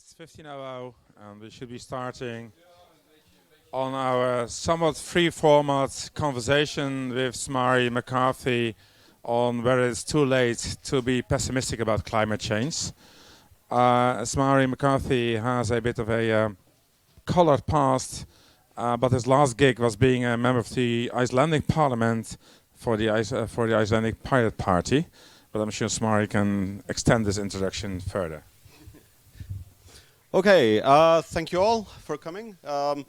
It's 15:00, and we should be starting on our somewhat free format conversation with Smari McCarthy on whether it's too late to be pessimistic about climate change. Smari McCarthy has a bit of a colored past, but his last gig was being a member of the Icelandic Parliament for the Icelandic Pirate Party. But I'm sure Smari can extend this introduction further. Okay, thank you all for coming. I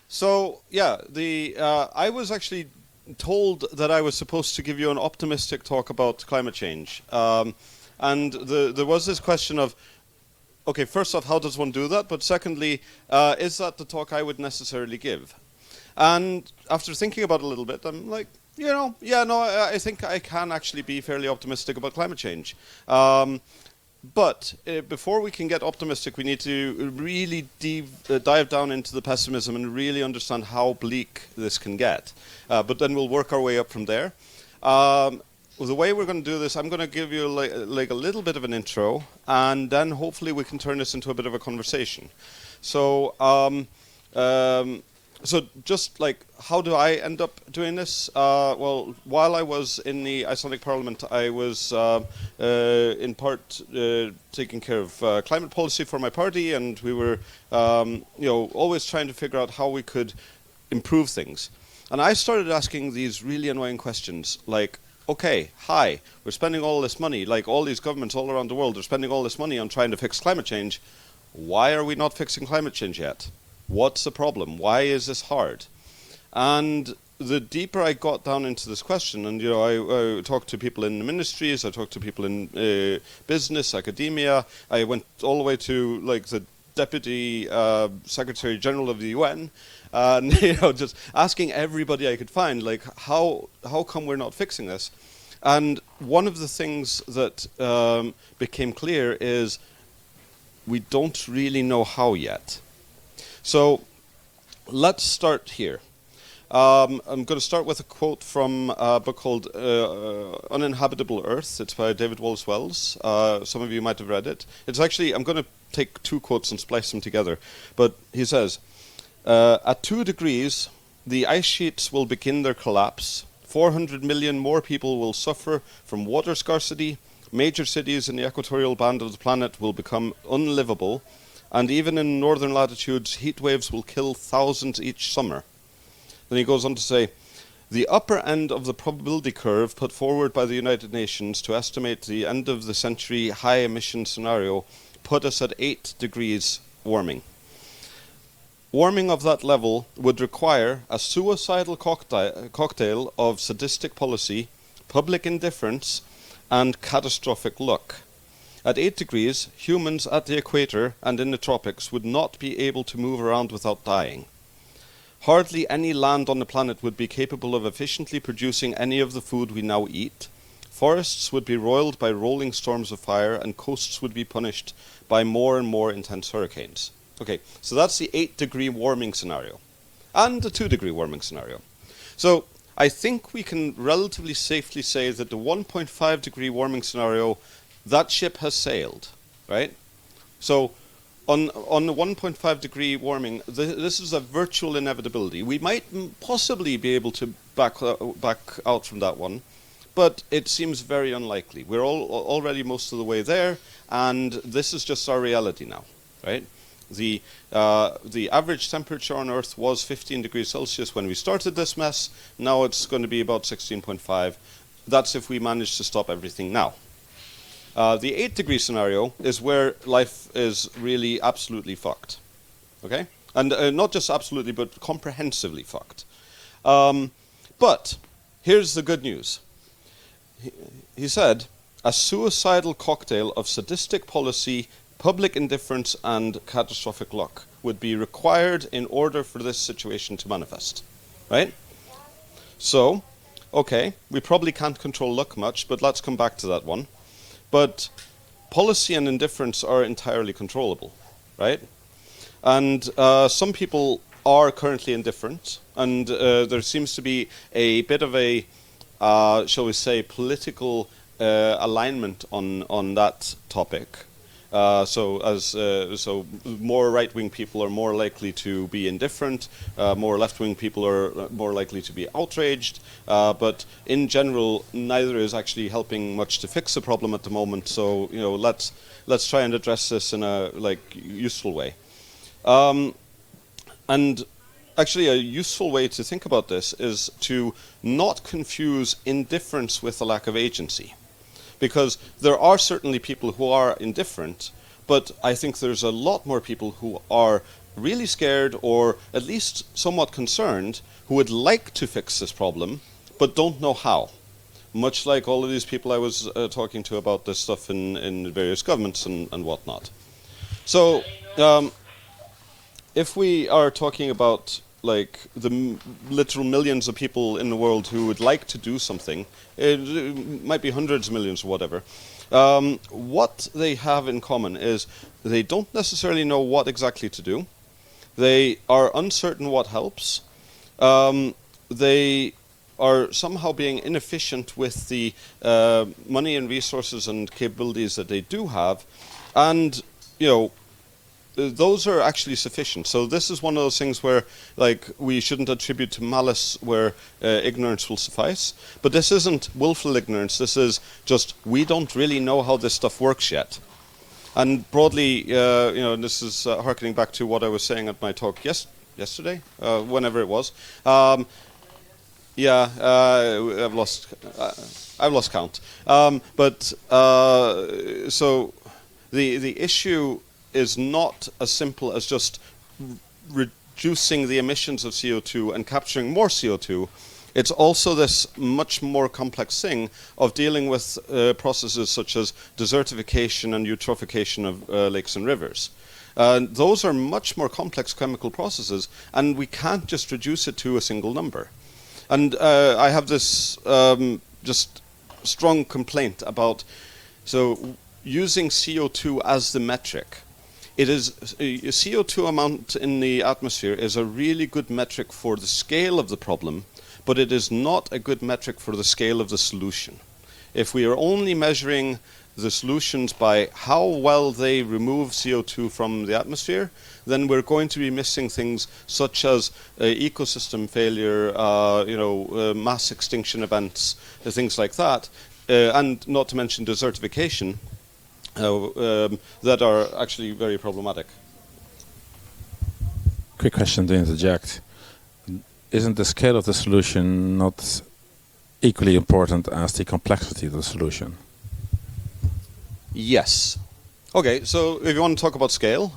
was actually told that I was supposed to give you an optimistic talk about climate change. There was this question of, okay, first off, how does one do that? But secondly, is that the talk I would necessarily give? And after thinking about it a little bit, I'm like, I think I can actually be fairly optimistic about climate change. But before we can get optimistic, we need to really dive down into the pessimism and really understand how bleak this can get. But then we'll work our way up from there. The way we're going to do this, I'm going to give you like a little bit of an intro, and then hopefully we can turn this into a bit of a conversation. So just like, how do I end up doing this? Well, while I was in the Icelandic Parliament, I was in part taking care of climate policy for my party, and we were, always trying to figure out how we could improve things. And I started asking these really annoying questions, like, okay, hi, we're spending all this money, like all these governments all around the world are spending all this money on trying to fix climate change. Why are we not fixing climate change yet? What's the problem? Why is this hard? And the deeper I got down into this question, and I talked to people in the ministries, I talked to people in business, academia, I went all the way to like the Deputy Secretary General of the UN, and just asking everybody I could find, like, how come we're not fixing this? And one of the things that became clear is we don't really know how yet. So let's start here. I'm going to start with a quote from a book called Uninhabitable Earth. It's by David Wallace Wells. Some of you might have read it. It's actually, I'm going to take two quotes and splice them together. But he says, at 2 degrees, the ice sheets will begin their collapse. 400 million more people will suffer from water scarcity. Major cities in the equatorial band of the planet will become unlivable. And even in northern latitudes, heat waves will kill thousands each summer. Then he goes on to say, the upper end of the probability curve put forward by the United Nations to estimate the end of the century high emission scenario put us at 8 degrees warming. Warming of that level would require a suicidal cocktail of sadistic policy, public indifference, and catastrophic luck. At 8 degrees, humans at the equator and in the tropics would not be able to move around without dying. Hardly any land on the planet would be capable of efficiently producing any of the food we now eat. Forests would be roiled by rolling storms of fire, and coasts would be punished by more and more intense hurricanes. Okay, so that's the 8-degree warming scenario, and the 2-degree warming scenario. So I think we can relatively safely say that the 1.5-degree warming scenario, that ship has sailed, right? So on the 1.5 degree warming, this is a virtual inevitability. We might possibly be able to back out from that one, but it seems very unlikely. We're already most of the way there, and this is just our reality now, right? The average temperature on Earth was 15 degrees Celsius when we started this mess. Now it's going to be about 16.5. That's if we manage to stop everything now. The 8-degree scenario is where life is really absolutely fucked, okay? And not just absolutely, but comprehensively fucked. But here's the good news. He said, a suicidal cocktail of sadistic policy, public indifference, and catastrophic luck would be required in order for this situation to manifest, right? So, okay, we probably can't control luck much, but let's come back to that one. But policy and indifference are entirely controllable, right? And some people are currently indifferent, and there seems to be a bit of a, shall we say, political alignment on that topic. So more right-wing people are more likely to be indifferent. More left-wing people are more likely to be outraged. But in general, neither is actually helping much to fix the problem at the moment. So let's try and address this in a useful way. And actually, a useful way to think about this is to not confuse indifference with a lack of agency. Because there are certainly people who are indifferent, but I think there's a lot more people who are really scared or at least somewhat concerned who would like to fix this problem, but don't know how. Much like all of these people I was talking to about this stuff in various governments and whatnot. So, if we are talking about the literal millions of people in the world who would like to do something, it might be hundreds of millions or whatever, what they have in common is they don't necessarily know what exactly to do. They are uncertain what helps. They are somehow being inefficient with the money and resources and capabilities that they do have. And, those are actually sufficient. So this is one of those things where, we shouldn't attribute to malice where ignorance will suffice. But this isn't willful ignorance. This is just, we don't really know how this stuff works yet. And broadly, this is harkening back to what I was saying at my talk yesterday, whenever it was. I've lost count. So the issue is not as simple as just reducing the emissions of CO2 and capturing more CO2. It's also this much more complex thing of dealing with processes such as desertification and eutrophication of lakes and rivers. Those are much more complex chemical processes, and we can't just reduce it to a single number. And I have this just strong complaint about using CO2 as the metric. It is CO2 amount in the atmosphere is a really good metric for the scale of the problem, but it is not a good metric for the scale of the solution. If we are only measuring the solutions by how well they remove CO2 from the atmosphere, then we're going to be missing things such as ecosystem failure, mass extinction events, things like that, and not to mention desertification, that are actually very problematic. Quick question to interject. Isn't the scale of the solution not equally important as the complexity of the solution? Yes. Okay, so if you want to talk about scale,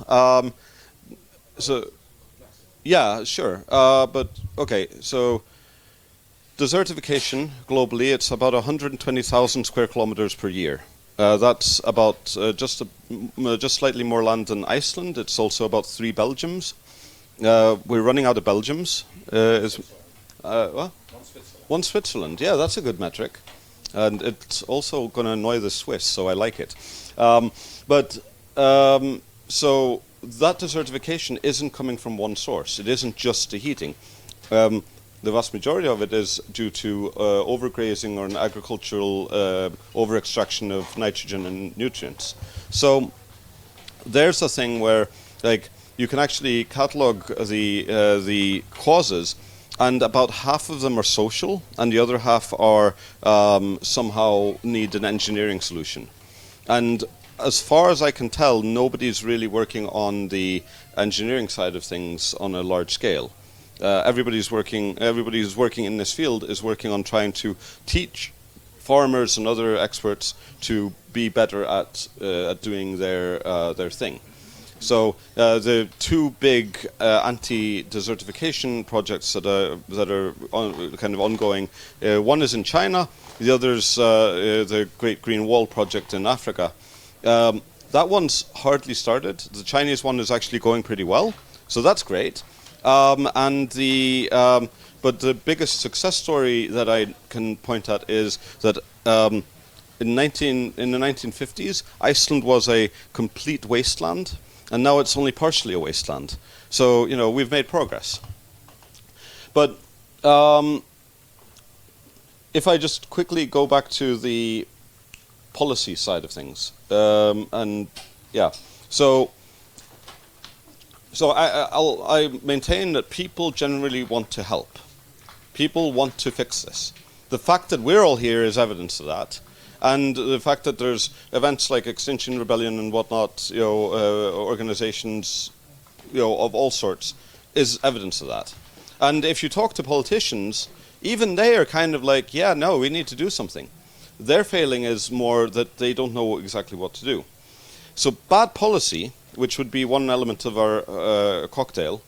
yeah, sure. So desertification globally, it's about 120,000 square kilometers per year. That's about just slightly more land than Iceland. It's also about 3 Belgiums. We're running out of Belgiums. What? One Switzerland. Yeah, that's a good metric. And it's also going to annoy the Swiss, so I like it. So that desertification isn't coming from one source. It isn't just the heating. The vast majority of it is due to overgrazing or an agricultural over-extraction of nitrogen and nutrients. So there's a thing where you can actually catalog the causes, and about half of them are social, and the other half are somehow need an engineering solution. And as far as I can tell, nobody's really working on the engineering side of things on a large scale. Everybody who's working in this field is working on trying to teach farmers and other experts to be better at doing their thing. So the 2 big anti-desertification projects that are kind of ongoing. One is in China. The other's the Great Green Wall project in Africa. That one's hardly started. The Chinese one is actually going pretty well, so that's great. But the biggest success story that I can point at is that in the 1950s, Iceland was a complete wasteland, and now it's only partially a wasteland. So we've made progress. But if I just quickly go back to the policy side of things, and Yeah. So I maintain that people generally want to help. People want to fix this. The fact that we're all here is evidence of that, and the fact that there's events like Extinction Rebellion and whatnot, organizations, of all sorts, is evidence of that. And if you talk to politicians, even they are kind of like, yeah, no, we need to do something. Their failing is more that they don't know exactly what to do. So bad policy, which would be one element of our cocktail,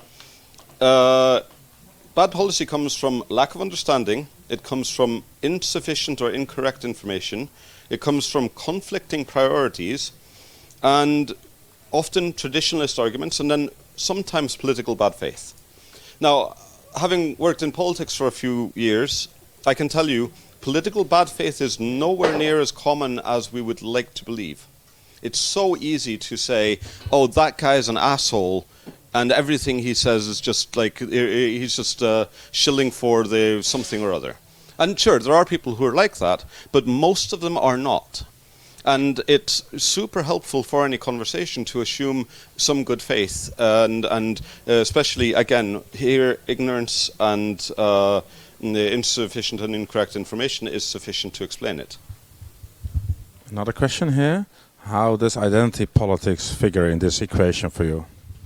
bad policy comes from lack of understanding, it comes from insufficient or incorrect information, it comes from conflicting priorities, and often traditionalist arguments, and then sometimes political bad faith. Now, having worked in politics for a few years, I can tell you political bad faith is nowhere near as common as we would like to believe. It's so easy to say, oh, that guy's an asshole, and everything he says is just like, he's just shilling for the something or other. And sure, there are people who are like that, but most of them are not. And it's super helpful for any conversation to assume some good faith, and especially, again, here, ignorance and insufficient and incorrect information is sufficient to explain it. Another question here. How does identity politics figure in this equation for you?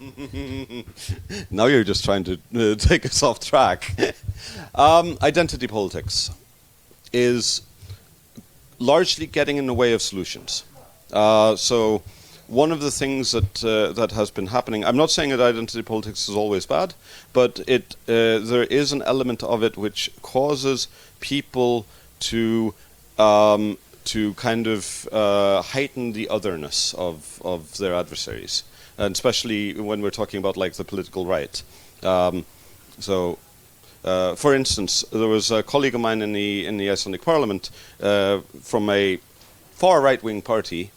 Now you're just trying to take us off track. Identity politics is largely getting in the way of solutions. So one of the things that has been happening, I'm not saying that identity politics is always bad, but there is an element of it which causes people to kind of heighten the otherness of their adversaries, and especially when we're talking about like the political right. For instance, there was a colleague of mine in the Icelandic Parliament from a far right-wing party,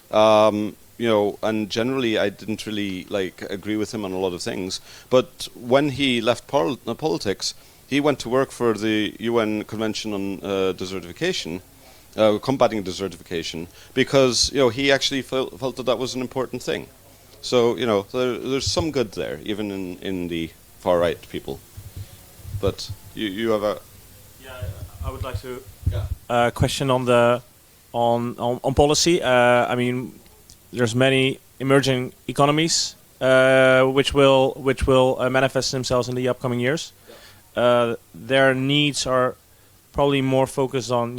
and generally I didn't really agree with him on a lot of things. But when he left politics, he went to work for the UN Convention on Desertification, combating desertification, because he actually felt that was an important thing. So there's some good there, even in the far right people. But you have a... Yeah, I would like to question on policy. I mean, there's many emerging economies which will manifest themselves in the upcoming years. Their needs are probably more focused on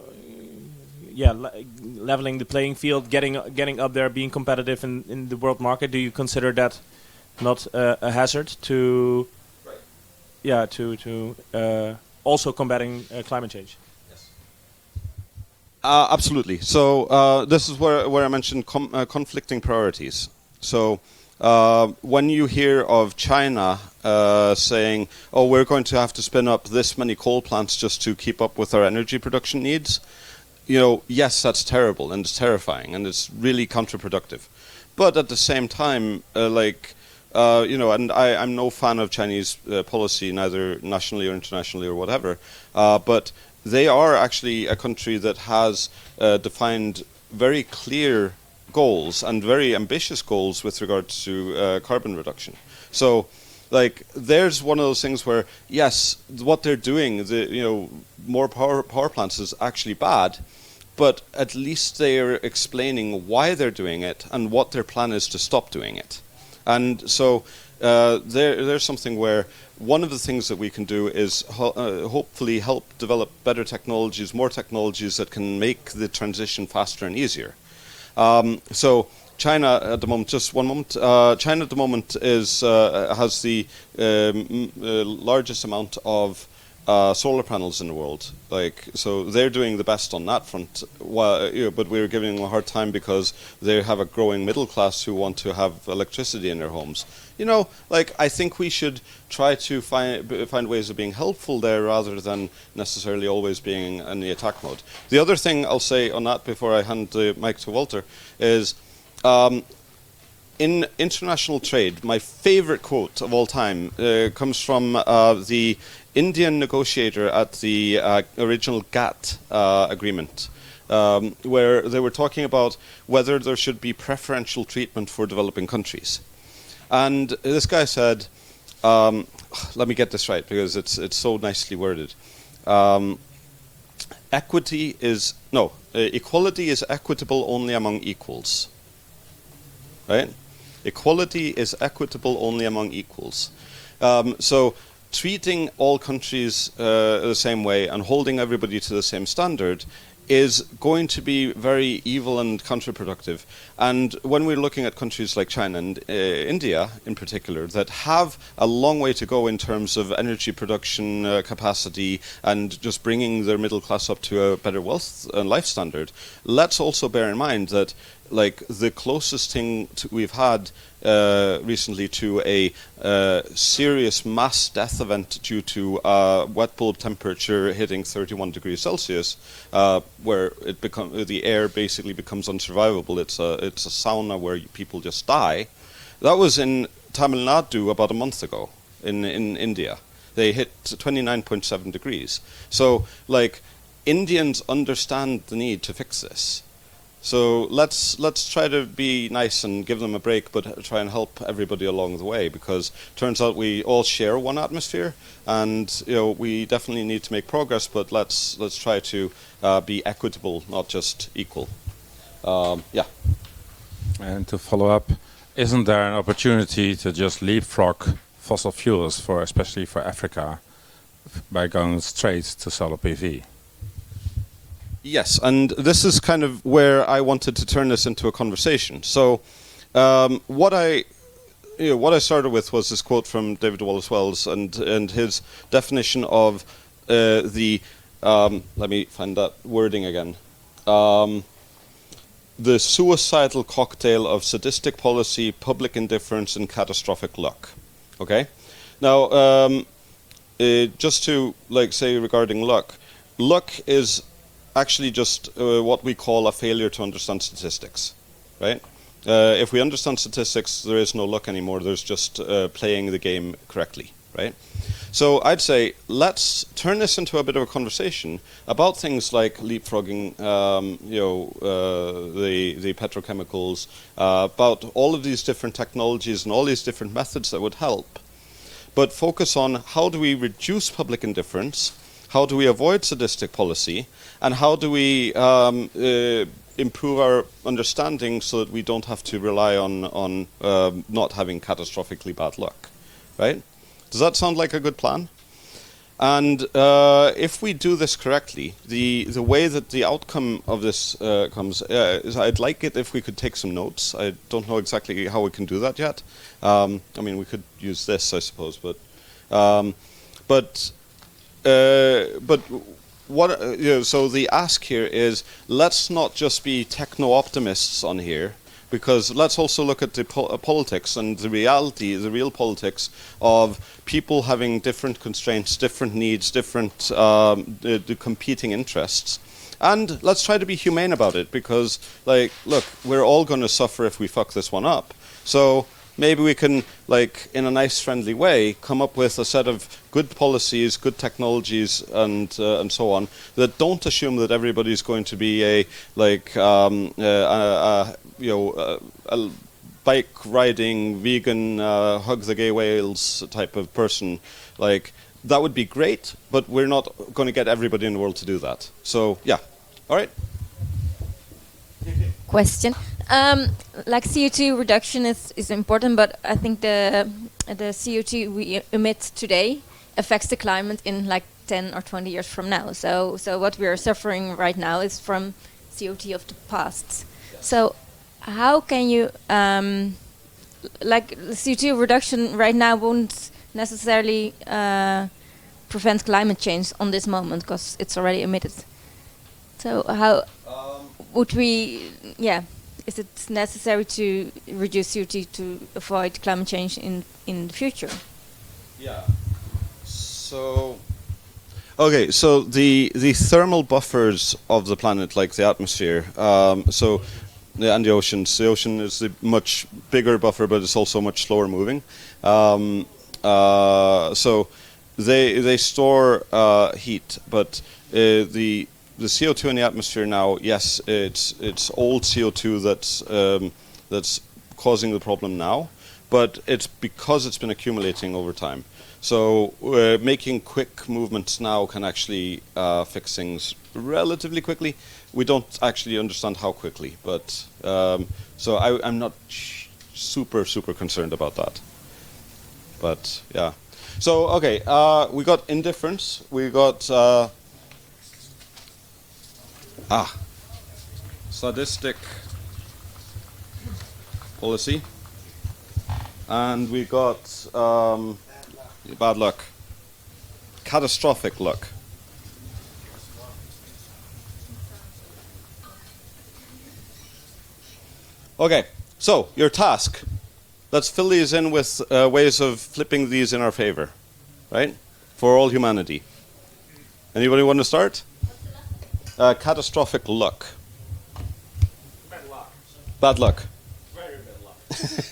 leveling the playing field, getting up there, being competitive in the world market. Do you consider that not a hazard to? To also combating climate change. Yes. Absolutely. So this is where I mentioned conflicting priorities. So when you hear of China saying, "Oh, we're going to have to spin up this many coal plants just to keep up with our energy production needs," yes, that's terrible and it's terrifying and it's really counterproductive. But at the same time, and I'm no fan of Chinese policy, neither nationally or internationally or whatever, but they are actually a country that has defined very clear goals and very ambitious goals with regards to carbon reduction. So, there's one of those things where, yes, what they're doing, more power plants is actually bad, but at least they are explaining why they're doing it and what their plan is to stop doing it. And so there's something where one of the things that we can do is hopefully help develop better technologies, more technologies that can make the transition faster and easier. So China at the moment, just one moment, China at the moment has the largest amount of solar panels in the world. So they're doing the best on that front, but we're giving them a hard time because they have a growing middle class who want to have electricity in their homes. I think we should try to find ways of being helpful there rather than necessarily always being in the attack mode. The other thing I'll say on that before I hand the mic to Walter is, in international trade, my favorite quote of all time comes from the Indian negotiator at the original GATT agreement. where they were talking about whether there should be preferential treatment for developing countries. And this guy said, let me get this right because it's so nicely worded. Equality is equitable only among equals. Right? Equality is equitable only among equals. So treating all countries the same way and holding everybody to the same standard is going to be very evil and counterproductive. And when we're looking at countries like China and India in particular that have a long way to go in terms of energy production capacity and just bringing their middle class up to a better wealth and life standard, let's also bear in mind that like the closest thing we've had recently to a serious mass death event due to wet bulb temperature hitting 31 degrees Celsius, where the air basically becomes unsurvivable. It's a sauna where people just die. That was in Tamil Nadu about a month ago in India. They hit 29.7 degrees. So like Indians understand the need to fix this. So let's try to be nice and give them a break, but try and help everybody along the way, because it turns out we all share one atmosphere, and we definitely need to make progress. But let's try to be equitable, not just equal. Yeah. And to follow up, isn't there an opportunity to just leapfrog fossil fuels especially for Africa, by going straight to solar PV? Yes, and this is kind of where I wanted to turn this into a conversation. So, what I started with was this quote from David Wallace Wells and his definition of let me find that wording again. The suicidal cocktail of sadistic policy, public indifference, and catastrophic luck. Okay, now just to say regarding luck is actually just what we call a failure to understand statistics, right? If we understand statistics, there is no luck anymore. There's just playing the game correctly, right? So I'd say let's turn this into a bit of a conversation about things like leapfrogging, the petrochemicals, about all of these different technologies and all these different methods that would help. But focus on how do we reduce public indifference, how do we avoid sadistic policy, and how do we improve our understanding so that we don't have to rely on not having catastrophically bad luck, right? Does that sound like a good plan? And if we do this correctly, the way that the outcome of this comes is I'd like it if we could take some notes. I don't know exactly how we can do that yet. I mean, we could use this, I suppose, but what so the ask here is, let's not just be techno-optimists on here, because let's also look at the politics and the reality, the real politics of people having different constraints, different needs, different the competing interests. And let's try to be humane about it, because look, we're all going to suffer if we fuck this one up. So maybe we can, in a nice, friendly way, come up with a set of good policies, good technologies, and so on, that don't assume that everybody's going to be a bike riding, vegan, hug the gay whales type of person. That would be great, but we're not going to get everybody in the world to do that. So yeah, all right. Question. CO2 reduction is important, but I think the CO2 we emit today affects the climate in 10 or 20 years from now. So what we are suffering right now is from CO2 of the past. So how can you CO2 reduction right now won't necessarily prevent climate change on this moment because it's already emitted. So how would we? Yeah. Is it necessary to reduce CO2 to avoid climate change in the future? Yeah. So, okay. So the thermal buffers of the planet, like the atmosphere, and the oceans. The ocean is a much bigger buffer, but it's also much slower moving. So they store heat, but the the CO2 in the atmosphere now, yes, it's old CO2 that's causing the problem now, but it's because it's been accumulating over time. So making quick movements now can actually fix things relatively quickly. We don't actually understand how quickly, but so I'm not super concerned about that. But yeah. So okay, we got indifference. We got sadistic policy, and we got bad luck, catastrophic luck. Okay, so your task. Let's fill these in with ways of flipping these in our favor, right? For all humanity. Anybody want to start? Catastrophic luck. Bad luck. Bad luck. Very bad luck.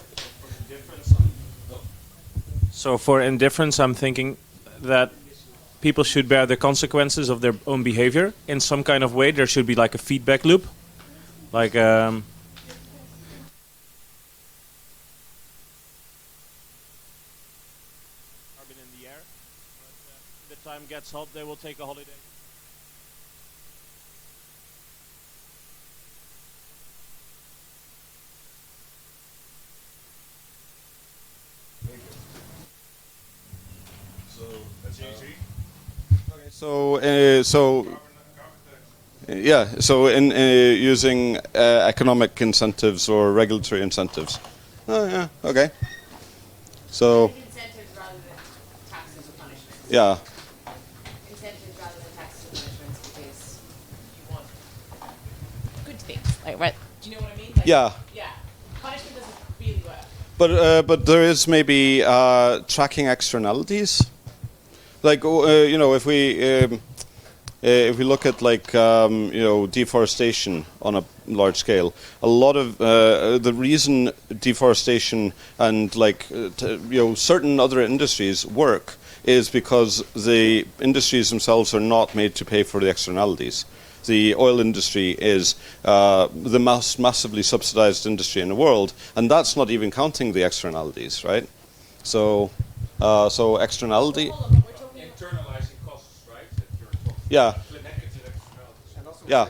So for indifference, I'm thinking that people should bear the consequences of their own behavior in some kind of way. There should be like a feedback loop, like. Carbon in the air. But, the time gets hot, they will take a holiday. So in using economic incentives or regulatory incentives. Oh yeah, okay. So Incentives rather than taxes or punishments. yeah, Incentives rather than taxes or punishments because you want good things. Like, right? Do you know what I mean? Like, yeah. Yeah. Punishment doesn't really work. But there is maybe tracking externalities. Like if we look at like deforestation on a large scale, a lot of the reason deforestation and certain other industries work is because the industries themselves are not made to pay for the externalities. The oil industry is the most massively subsidized industry in the world, and that's not even counting the externalities, right? So externality. Internalizing costs, right? Yeah. Yeah.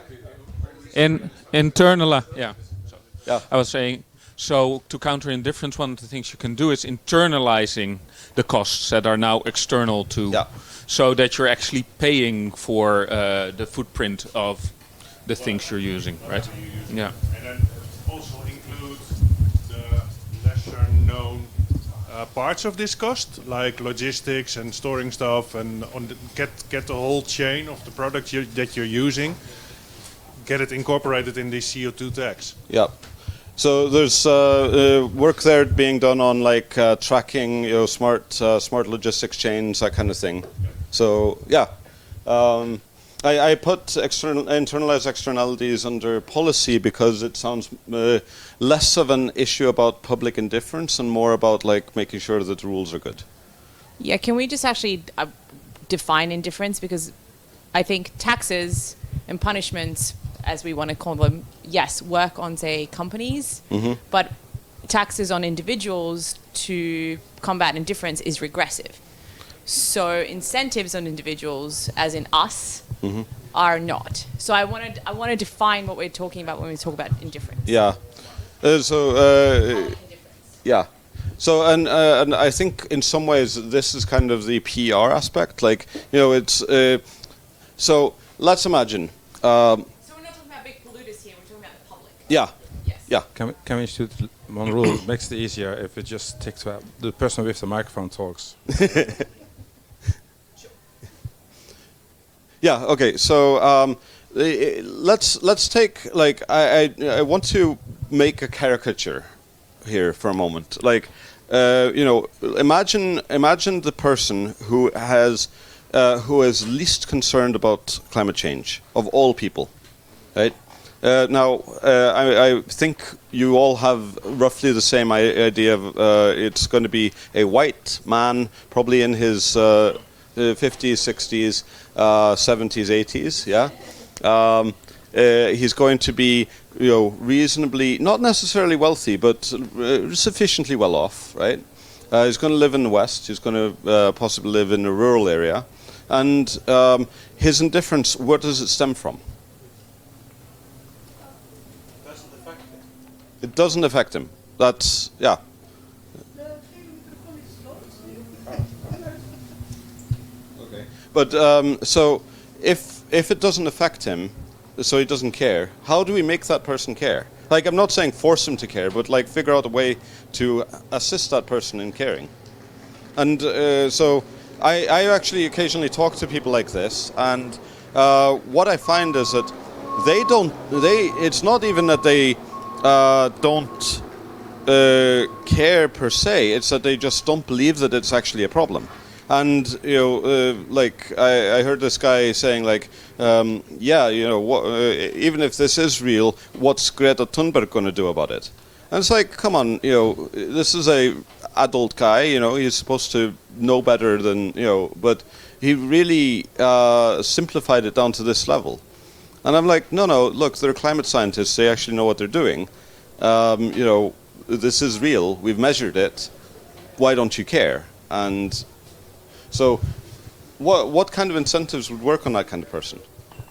Yeah. I was saying, so to counter indifference, one of the things you can do is internalizing the costs that are now external to, Yeah. so that you're actually paying for the footprint of the things you're using, right? Yeah. And then it also includes the lesser known parts of this cost, like logistics and storing stuff, and get the whole chain of the product that you're using, get it incorporated in the CO2 tax. Yeah. So there's work there being done on like tracking, smart logistics chains, that kind of thing. So yeah, I put internalized externalities under policy because it sounds less of an issue about public indifference and more about like making sure that the rules are good. Yeah, can we just actually define indifference? Because I think taxes and punishments, as we want to call them, yes, work on, say, companies, but taxes on individuals to combat indifference is regressive. So incentives on individuals, as in us, are not. So I want to define what we're talking about when we talk about indifference. Yeah. Yeah. So and I think in some ways this is kind of the PR aspect. Like it's so let's imagine. So we're not talking about big polluters here. We're talking about the public. Yeah. Yes. Yeah. Can we shoot one rule? It makes it easier if it just sticks to the person with the microphone talks. Yeah. Okay. So let's take like I want to make a caricature here for a moment. Like imagine the person who is least concerned about climate change of all people, right? Now I think you all have roughly the same idea of it's going to be a white man, probably in his 50s, 60s, 70s, 80s. Yeah, he's going to be, reasonably, not necessarily wealthy, but sufficiently well off, right? He's going to live in the West. He's going to possibly live in a rural area, and his indifference, where does it stem from? It doesn't affect him. That's, yeah. Okay. But so if it doesn't affect him, so he doesn't care, how do we make that person care? Like, I'm not saying force him to care, but like figure out a way to assist that person in caring. And so I actually occasionally talk to people like this, and what I find is that it's not even that they don't care per se, it's that they just don't believe that it's actually a problem. And like I heard this guy saying, like, even if this is real, what's Greta Thunberg going to do about it? And it's like, come on, this is a adult guy, he's supposed to know better than, but he really simplified it down to this level. And I'm like, no, look, they're climate scientists, they actually know what they're doing. This is real, we've measured it, why don't you care? And so, what kind of incentives would work on that kind of person?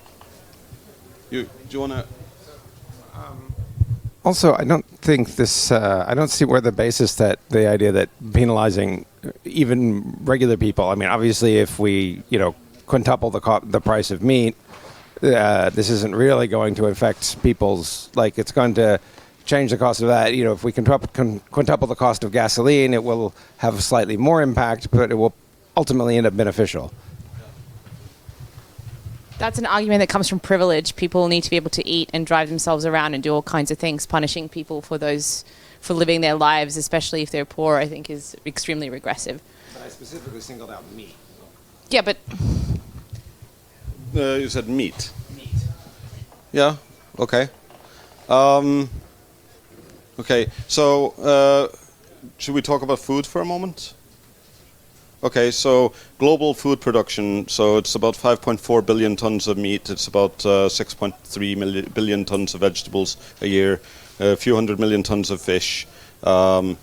Do you want to? Also, I don't think this. I don't see where the basis that the idea that penalizing even regular people. I mean, obviously, if we quintuple the price of meat, this isn't really going to affect people's. Like, it's going to change the cost of that. If we quintuple the cost of gasoline, it will have slightly more impact, but it will ultimately end up beneficial. That's an argument that comes from privilege. People need to be able to eat and drive themselves around and do all kinds of things. Punishing people for living their lives, especially if they're poor, I think is extremely regressive. But I specifically singled out meat. Yeah, but you said meat. Meat. Yeah. Okay. Okay. So should we talk about food for a moment? Okay, so global food production, so it's about 5.4 billion tons of meat, it's about 6.3 billion tons of vegetables a year, a few hundred million tons of fish, and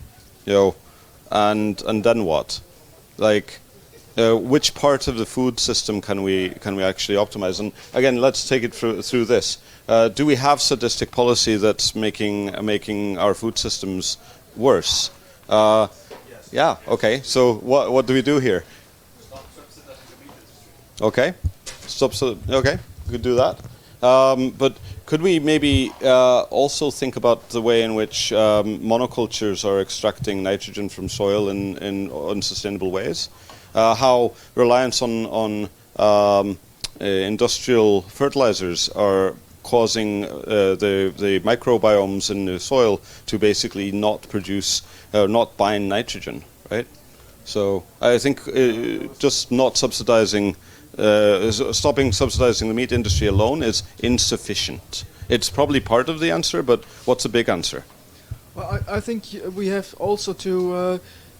then what? Like, which part of the food system can we actually optimize? And again, let's take it through this. Do we have sadistic policy that's making our food systems worse? Yeah. Okay. So what do we do here? Stop subsidizing the meat industry. Okay. Okay. We could do that. But could we maybe also think about the way in which monocultures are extracting nitrogen from soil in unsustainable ways? How reliance on industrial fertilizers are causing the microbiomes in the soil to basically not produce, not bind nitrogen, right? So I think just not subsidizing, stopping subsidizing the meat industry alone is insufficient. It's probably part of the answer, but what's a big answer? Well, I think we have also to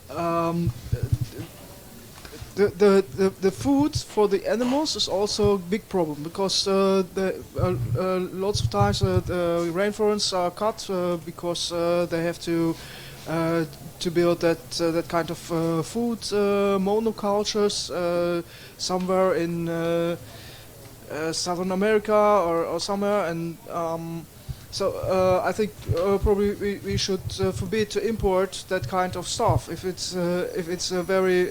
the food for the animals is also a big problem because lots of times the rainforests are cut because they have to build that kind of food monocultures somewhere in Southern America or somewhere, and so I think probably we should forbid to import that kind of stuff if it's a very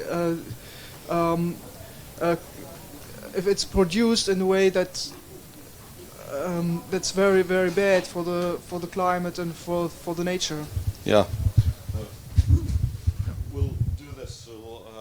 if it's produced in a way that that's very, very bad for the climate and for the nature. Yeah. We'll do this. So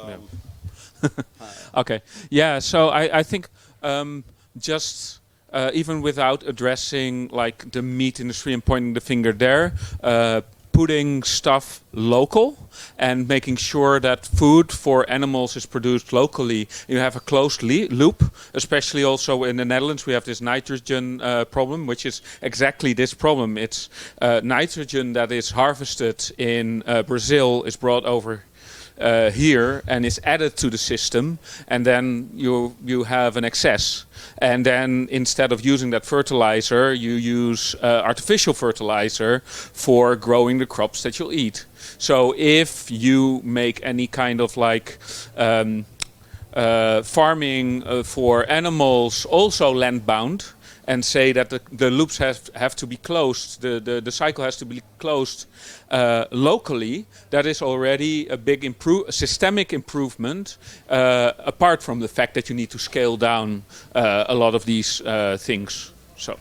Okay. Yeah. So I think just even without addressing like the meat industry and pointing the finger there, putting stuff local and making sure that food for animals is produced locally. You have a closed loop, especially also in the Netherlands. We have this nitrogen problem, which is exactly this problem. It's nitrogen that is harvested in Brazil is brought over here and is added to the system, and then you have an excess. And then instead of using that fertilizer, you use artificial fertilizer for growing the crops that you'll eat. So if you make any kind of like farming for animals also land-bound, and say that the loops have to be closed, the cycle has to be closed locally, that is already a big systemic improvement, apart from the fact that you need to scale down a lot of these things. So.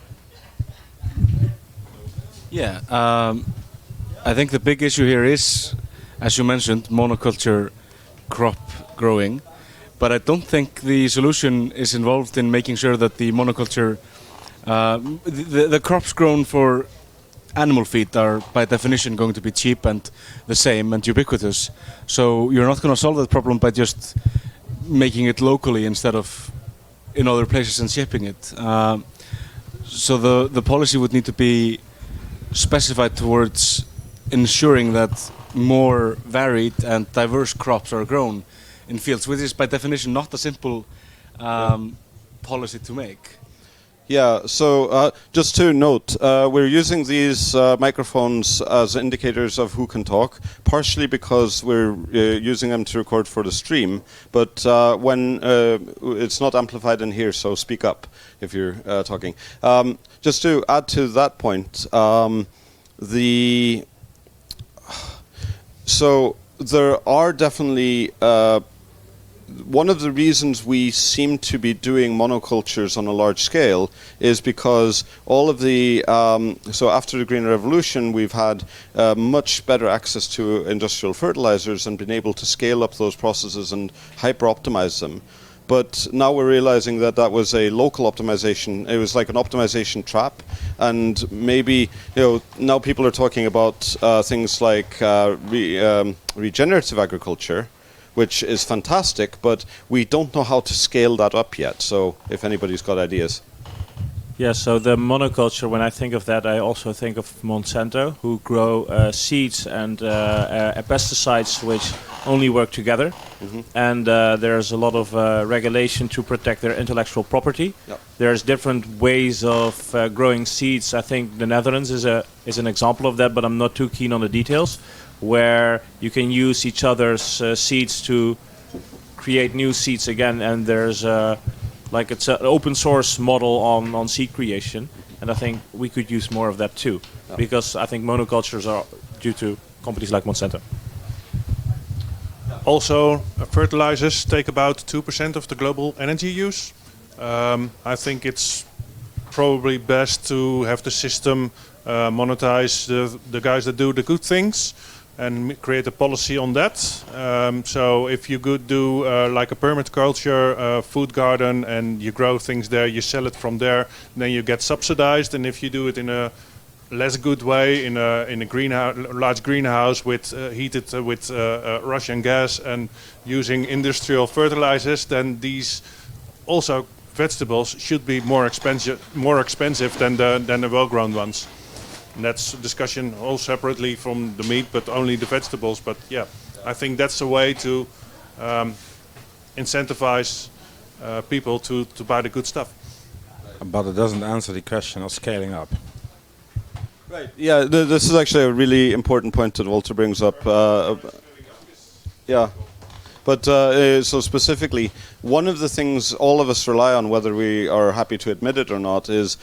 Yeah, I think the big issue here is, as you mentioned, monoculture crop growing, but I don't think the solution is involved in making sure that the monoculture the crops grown for animal feed are by definition going to be cheap and the same and ubiquitous. So you're not going to solve that problem by just making it locally instead of in other places and shipping it. So the policy would need to be specified towards ensuring that more varied and diverse crops are grown in fields, which is by definition not a simple policy to make. Yeah, so just to note, we're using these microphones as indicators of who can talk, partially because we're using them to record for the stream, but when it's not amplified in here, so speak up if you're talking. Just to add to that point, so there are definitely one of the reasons we seem to be doing monocultures on a large scale is because all of the so after the Green Revolution we've had much better access to industrial fertilizers and been able to scale up those processes and hyper optimize them. But now we're realizing that that was a local optimization. It was like an optimization trap, and maybe now people are talking about things like regenerative agriculture, which is fantastic, but we don't know how to scale that up yet. So if anybody's got ideas. Yeah, so the monoculture, when I think of that, I also think of Monsanto, who grow seeds and pesticides which only work together. Mm-hmm. And there's a lot of regulation to protect their intellectual property. Yep. There's different ways of growing seeds. I think the Netherlands is an example of that, but I'm not too keen on the details, where you can use each other's seeds to create new seeds again, and there's it's an open source model on seed creation, and I think we could use more of that too, because I think monocultures are due to companies like Monsanto. Also, fertilizers take about 2% of the global energy use. I think it's probably best to have the system monetize the guys that do the good things and create a policy on that. So if you could do like a permaculture food garden and you grow things there, you sell it from there, then you get subsidized. And if you do it in a less good way, in a greenhouse, large greenhouse with heated with Russian gas and using industrial fertilizers, then these also vegetables should be more expensive than the well-grown ones. And that's a discussion all separately from the meat, but only the vegetables. But yeah, I think that's a way to incentivize people to buy the good stuff. But it doesn't answer the question of scaling up. Right. Yeah, this is actually a really important point that Walter brings up. Yeah. But so specifically, one of the things all of us rely on, whether we are happy to admit it or not, is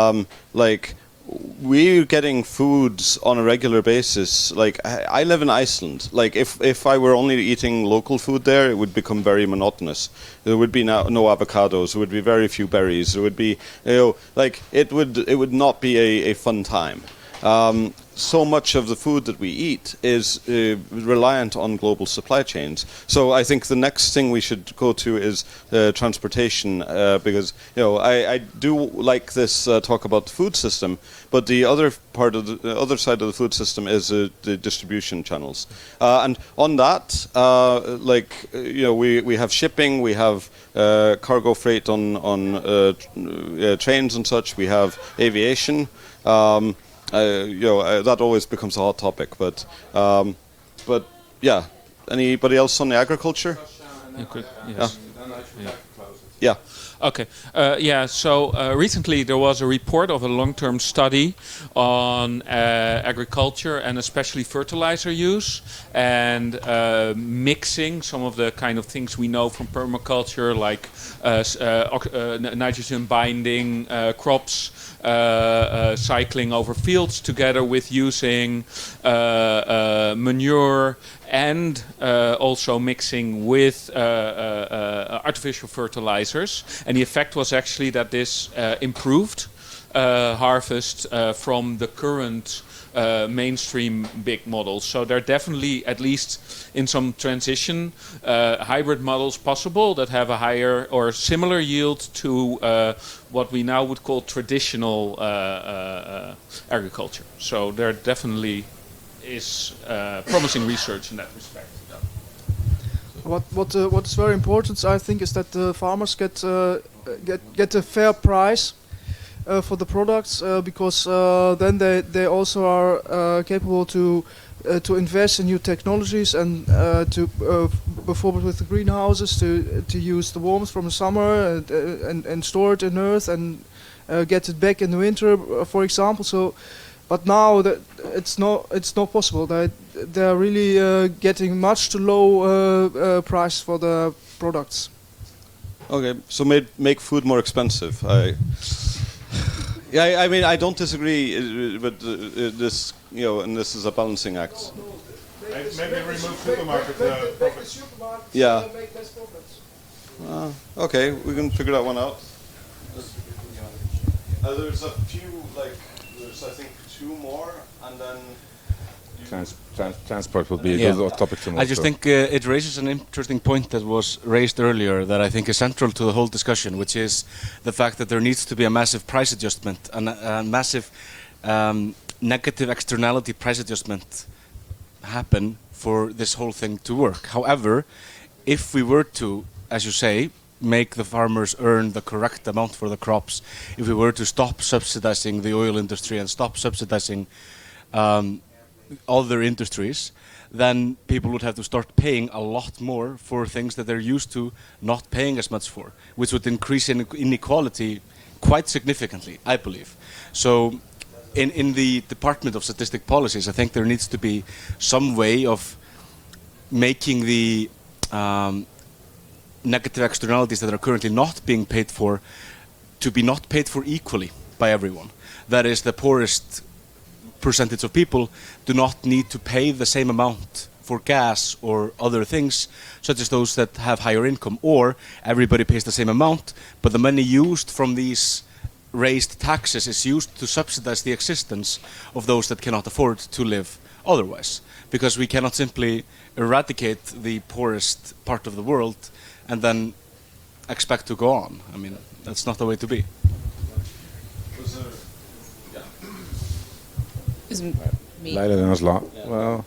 we're getting foods on a regular basis. Like I live in Iceland. Like if I were only eating local food there, it would become very monotonous. There would be no avocados. There would be very few berries. There would be it would not be a fun time. So much of the food that we eat is reliant on global supply chains. So I think the next thing we should go to is transportation, because I do like this talk about the food system, but the other part of the other side of the food system is the distribution channels. And on that, we have shipping, we have cargo freight on trains and such. We have aviation. That always becomes a hot topic, but yeah, Anybody else on the agriculture? You could, yes. Yeah. Okay. So recently there was a report of a long-term study on agriculture and especially fertilizer use and mixing some of the kind of things we know from permaculture, like nitrogen binding crops, cycling over fields together with using manure, and also mixing with artificial fertilizers. And the effect was actually that this improved harvest from the current mainstream big models. So there are definitely, at least in some transition, hybrid models possible that have a higher or similar yield to what we now would call traditional agriculture. So there definitely is promising research in that respect. What is very important, I think, is that the farmers get a fair price for the products, because then they also are capable to invest in new technologies and to go forward with the greenhouses to use the warmth from the summer and store it in earth and get it back in the winter, for example. So. But now that it's not possible. They're really getting much too low price for the products. Okay, so make food more expensive. I mean, I don't disagree with this, and this is a balancing act. Maybe remove supermarket profits. Yeah. Okay, we can figure that one out. There's a few, there's I think 2 more, and then transport will be a good topic to know. I just think it raises an interesting point that was raised earlier that I think is central to the whole discussion, which is the fact that there needs to be a massive price adjustment, a massive negative externality price adjustment happen for this whole thing to work. However, if we were to, as you say, make the farmers earn the correct amount for the crops, if we were to stop subsidizing the oil industry and stop subsidizing other industries, then people would have to start paying a lot more for things that they're used to not paying as much for, which would increase inequality quite significantly, I believe. So in the Department of Statistic Policies, I think there needs to be some way of making the negative externalities that are currently not being paid for to be not paid for equally by everyone. That is, the poorest percentage of people do not need to pay the same amount for gas or other things, such as those that have higher income, or everybody pays the same amount, but the money used from these raised taxes is used to subsidize the existence of those that cannot afford to live otherwise, because we cannot simply eradicate the poorest part of the world and then expect to go on. I mean, that's not the way to be. Leider dan Oslo. Well,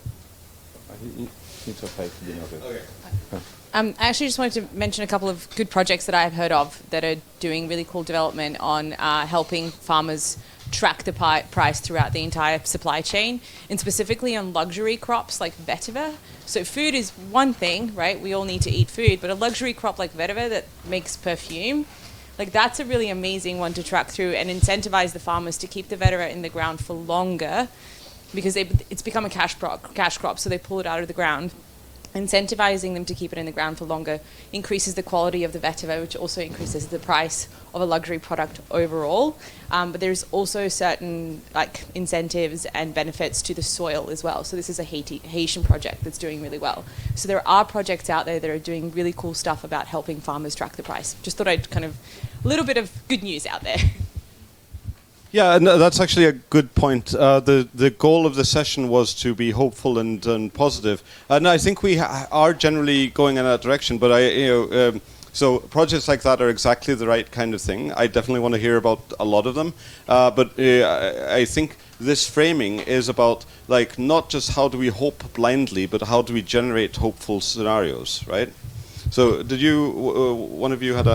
it's okay to be noted. I actually just wanted to mention a couple of good projects that I've heard of that are doing really cool development on helping farmers track the price throughout the entire supply chain, and specifically on luxury crops like vetiver. So food is one thing, right? We all need to eat food, but a luxury crop like vetiver that makes perfume, that's a really amazing one to track through and incentivize the farmers to keep the vetiver in the ground for longer, because it's become a cash crop, so they pull it out of the ground. Incentivizing them to keep it in the ground for longer increases the quality of the vetiver, which also increases the price of a luxury product overall. But there's also certain incentives and benefits to the soil as well. So this is a Haitian project that's doing really well. So there are projects out there that are doing really cool stuff about helping farmers track the price. Just thought I'd a little bit of good news out there. Yeah, and that's actually a good point. The goal of the session was to be hopeful and positive, and I think we are generally going in that direction. But so projects like that are exactly the right kind of thing. I definitely want to hear about a lot of them. But I think this framing is about not just how do we hope blindly, but how do we generate hopeful scenarios, right? So did you? One of you had a.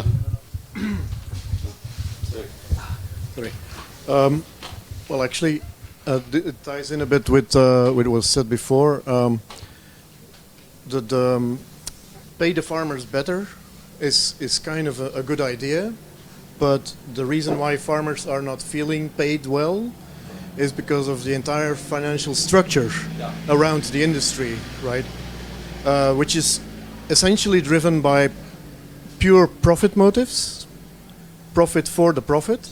Sorry. Well, actually, it ties in a bit with what was said before. pay the farmers better is kind of a good idea, but the reason why farmers are not feeling paid well is because of the entire financial structure around the industry, right? Which is essentially driven by pure profit motives, profit for the profit.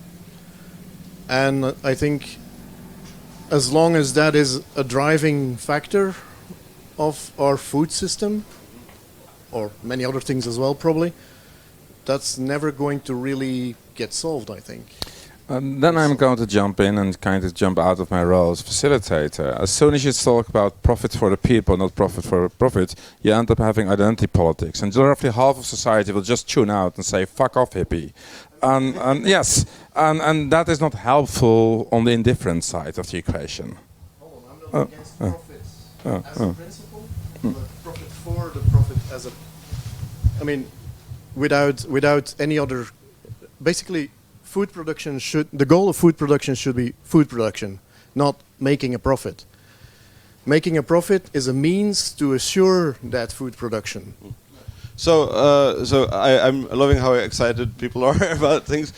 And I think as long as that is a driving factor of our food system, or many other things as well probably, that's never going to really get solved, I think. Then I'm going to jump in and kind of jump out of my role as facilitator. As soon as you talk about profit for the people, not profit for profit, you end up having identity politics. And roughly half of society will just tune out and say, fuck off, hippie. And yes, and that is not helpful on the indifferent side of the equation. Hold on, I'm not against profits as a principle, but profit for the profit as a... I mean, without any other... Basically, food production the goal of food production should be food production, not making a profit. Making a profit is a means to assure that food production. So, I'm loving how excited people are about things.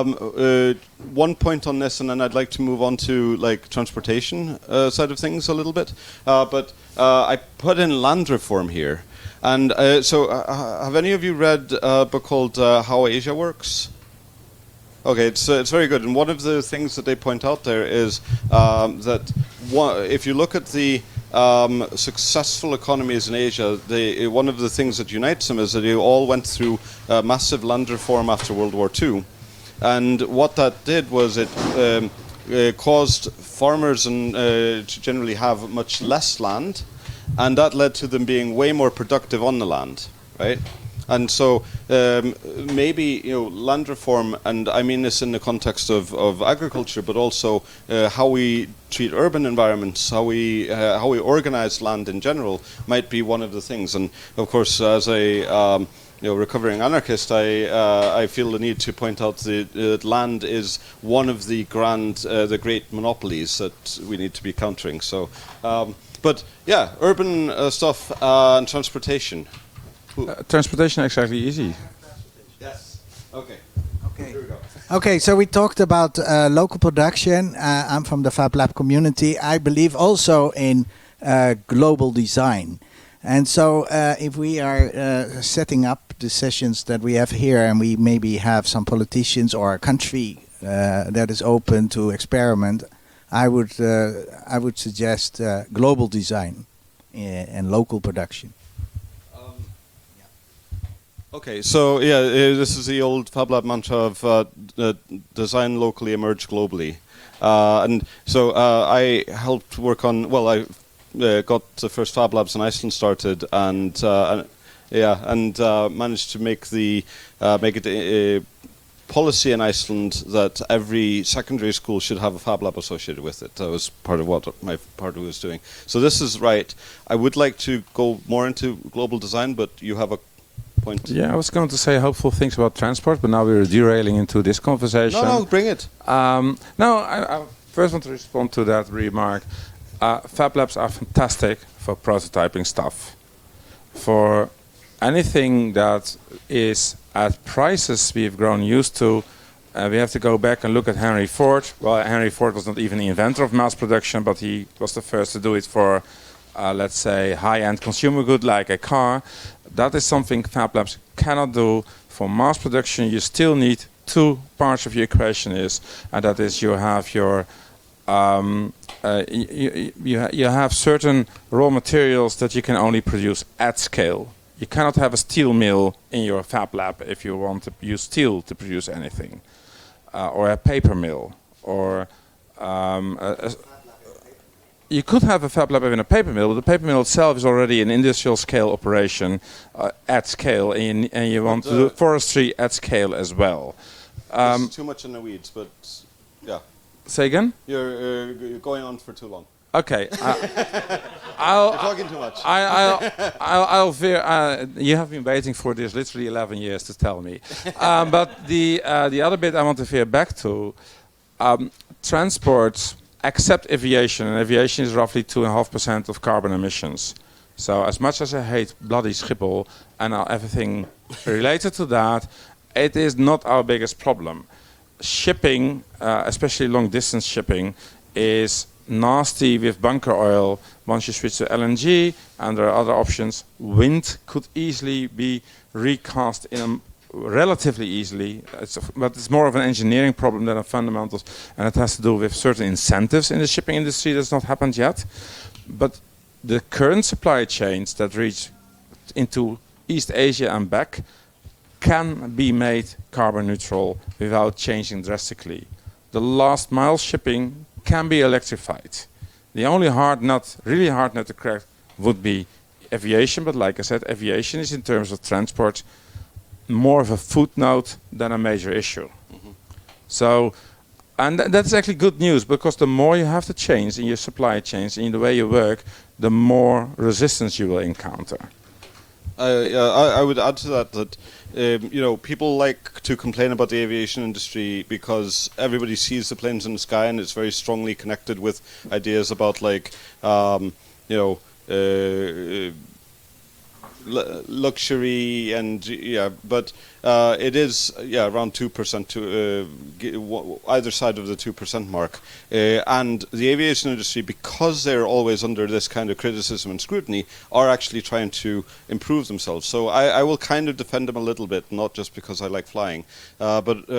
One point on this, and then I'd like to move on to like transportation side of things a little bit. But I put in land reform here, and have any of you read a book called How Asia Works? Okay, it's very good, and one of the things that they point out there is that if you look at the successful economies in Asia, one of the things that unites them is that they all went through massive land reform after World War II. And what that did was it caused farmers to generally have much less land, and that led to them being way more productive on the land, right? And so maybe land reform, and I mean this in the context of agriculture, but also how we treat urban environments, how we organize land in general, might be one of the things. And of course, as a recovering anarchist, I feel the need to point out that land is one of the great monopolies that we need to be countering. So, but yeah, urban stuff and transportation. Transportation is actually easy. Yes. Okay. Okay. Here we go. Okay, so we talked about local production. I'm from the Fab Lab community. I believe also in global design. And so if we are setting up the sessions that we have here, and we maybe have some politicians or a country that is open to experiment, I would suggest global design and local production. Okay, so yeah, this is the old Fab Lab mantra of design locally, emerge globally. And so I helped work on, well, I got the first Fab Labs in Iceland started, and managed to make it a policy in Iceland that every secondary school should have a Fab Lab associated with it. That was part of what my party was doing. So this is right. I would like to go more into global design, but you have a point. Yeah, I was going to say hopeful things about transport, but now we're derailing into this conversation. No, bring it. I first want to respond to that remark. Fab Labs are fantastic for prototyping stuff. For anything that is at prices we've grown used to, we have to go back and look at Henry Ford. Well, Henry Ford was not even the inventor of mass production, but he was the first to do it for, let's say, high-end consumer good like a car. That is something Fab Labs cannot do. For mass production, you still need two parts of your equation, and that is you have your you have certain raw materials that you can only produce at scale. You cannot have a steel mill in your Fab Lab if you want to use steel to produce anything, or a paper mill, or you could have a Fab Lab in a paper mill, but the paper mill itself is already an industrial scale operation at scale, and you want to do forestry at scale as well. It's too much in the weeds, but yeah. Say again? You're going on for too long. Okay. You're talking too much. I'll veer. You have been waiting for this literally 11 years to tell me. But the other bit I want to veer back to, transport, except aviation, and aviation is roughly 2.5% of carbon emissions. So as much as I hate bloody Schiphol and everything related to that, it is not our biggest problem. Shipping, especially long distance shipping, is nasty with bunker oil. Once you switch to LNG, and there are other options, wind could easily be recast in a relatively easily, but it's more of an engineering problem than a fundamentals, and it has to do with certain incentives in the shipping industry that's not happened yet. But the current supply chains that reach into East Asia and back can be made carbon neutral without changing drastically. The last mile shipping can be electrified. The only really hard nut to crack would be aviation, but like I said, aviation is in terms of transport more of a footnote than a major issue. So, and that's actually good news, because the more you have to change in your supply chains, in the way you work, the more resistance you will encounter. I would add to that people like to complain about the aviation industry because everybody sees the planes in the sky, and it's very strongly connected with ideas about luxury and but it is around 2% to either side of the 2% mark, and the aviation industry, because they're always under this kind of criticism and scrutiny, are actually trying to improve themselves. So I will kind of defend them a little bit, not just because I like flying, but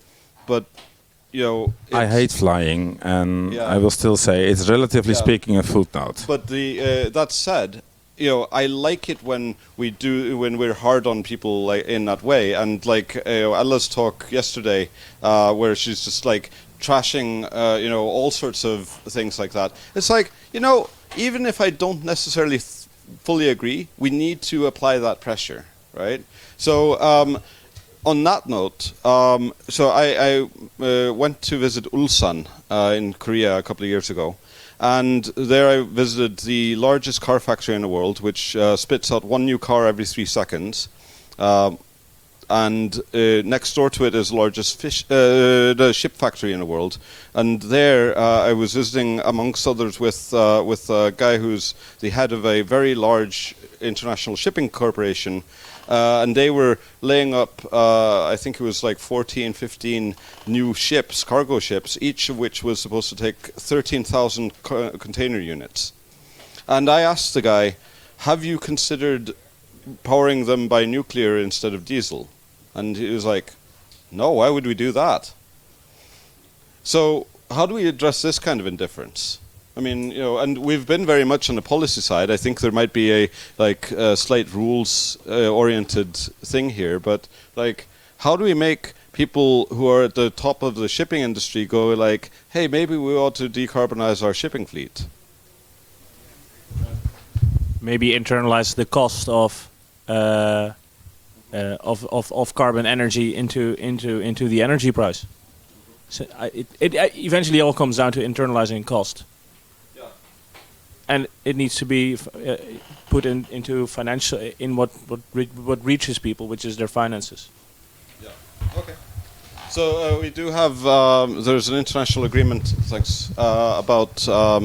I hate flying, and I will still say it's relatively speaking a footnote. But that said, I like it when we're hard on people in that way. And Ella's talk yesterday, where she's just trashing, all sorts of things like that. It's even if I don't necessarily fully agree, we need to apply that pressure, right? So on that note, so I went to visit Ulsan in Korea a couple of years ago. And there I visited the largest car factory in the world, which spits out one new car every 3 seconds. And next door to it is the largest the ship factory in the world. And there I was visiting, amongst others, with a guy who's the head of a very large international shipping corporation. And they were laying up, I think it was 14, 15 new ships, cargo ships, each of which was supposed to take 13,000 container units. And I asked the guy, have you considered powering them by nuclear instead of diesel? And he was like, no, why would we do that? So how do we address this kind of indifference? I mean, and we've been very much on the policy side. I think there might be a slight rules-oriented thing here, but how do we make people who are at the top of the shipping industry go hey, maybe we ought to decarbonize our shipping fleet? Maybe internalize the cost of carbon energy into the energy price. So it eventually all comes down to internalizing cost. And it needs to be put into financial what reaches people, which is their finances. Yeah. Okay. So we do have there's an international agreement, about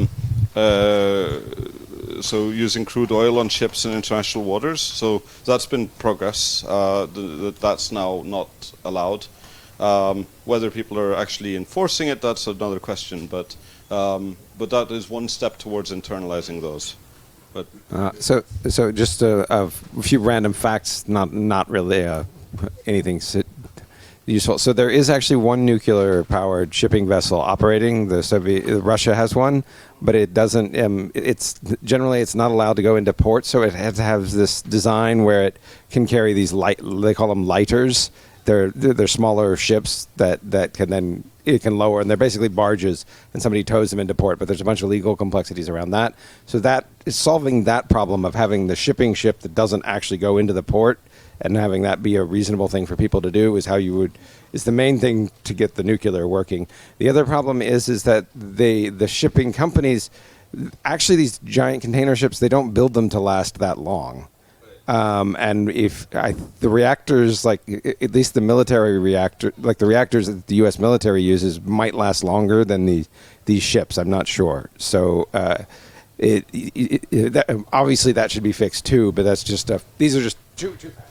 so using crude oil on ships in international waters. So that's been progress. That's now not allowed. Whether people are actually enforcing it, that's another question. But that is one step towards internalizing those. But so just a few random facts, not really anything useful. So there is actually one nuclear-powered shipping vessel operating. Russia has one, but it doesn't. It's not allowed to go into port, so it has to have this design where it can carry these they call them lighters. They're smaller ships that it can lower, and they're basically barges, and somebody tows them into port. But there's a bunch of legal complexities around that. So that is solving that problem of having the shipping ship that doesn't actually go into the port, and having that be a reasonable thing for people to do is the main thing to get the nuclear working. The other problem is that the shipping companies, actually these giant container ships, they don't build them to last that long. And the reactors, at least the military reactor, the reactors that the U.S. military uses, might last longer than these ships. I'm not sure. So obviously that should be fixed too. But that's just these are just two facts.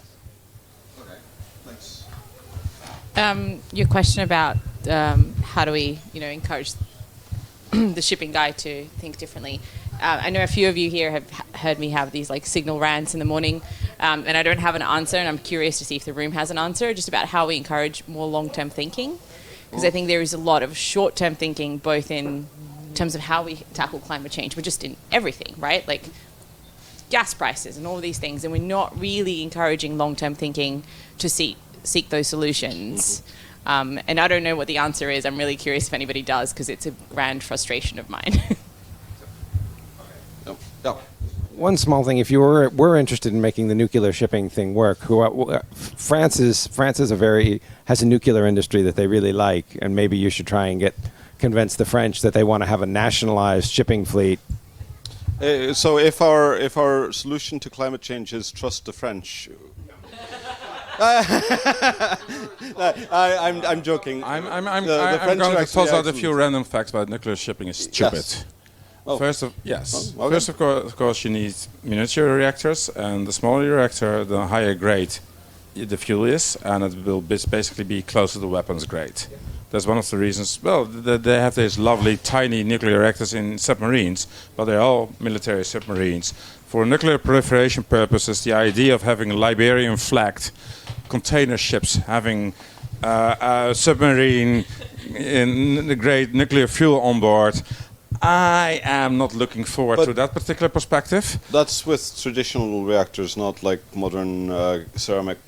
Your question about how do we, encourage the shipping guy to think differently. I know a few of you here have heard me have these like signal rants in the morning, and I don't have an answer, and I'm curious to see if the room has an answer just about how we encourage more long-term thinking, because I think there is a lot of short-term thinking both in terms of how we tackle climate change, but just in everything, right? Like gas prices and all of these things, and we're not really encouraging long-term thinking to seek those solutions. And I don't know what the answer is. I'm really curious if anybody does, because it's a grand frustration of mine. One small thing: if you were interested in making the nuclear shipping thing work, France has a nuclear industry that they really like, and maybe you should try and convince the French that they want to have a nationalized shipping fleet. So if our solution to climate change is trust the French. I'm joking. I'm going to toss out a few random facts about nuclear shipping. Is stupid. Yes. First of course, you need miniature reactors, and the smaller the reactor, the higher grade the fuel is, and it will basically be closer to weapons grade. That's one of the reasons. Well, they have these lovely tiny nuclear reactors in submarines, but they're all military submarines. For nuclear proliferation purposes, the idea of having Liberian-flagged container ships having a submarine in the grade nuclear fuel on board, I am not looking forward to that particular perspective. That's with traditional reactors, not like modern ceramic.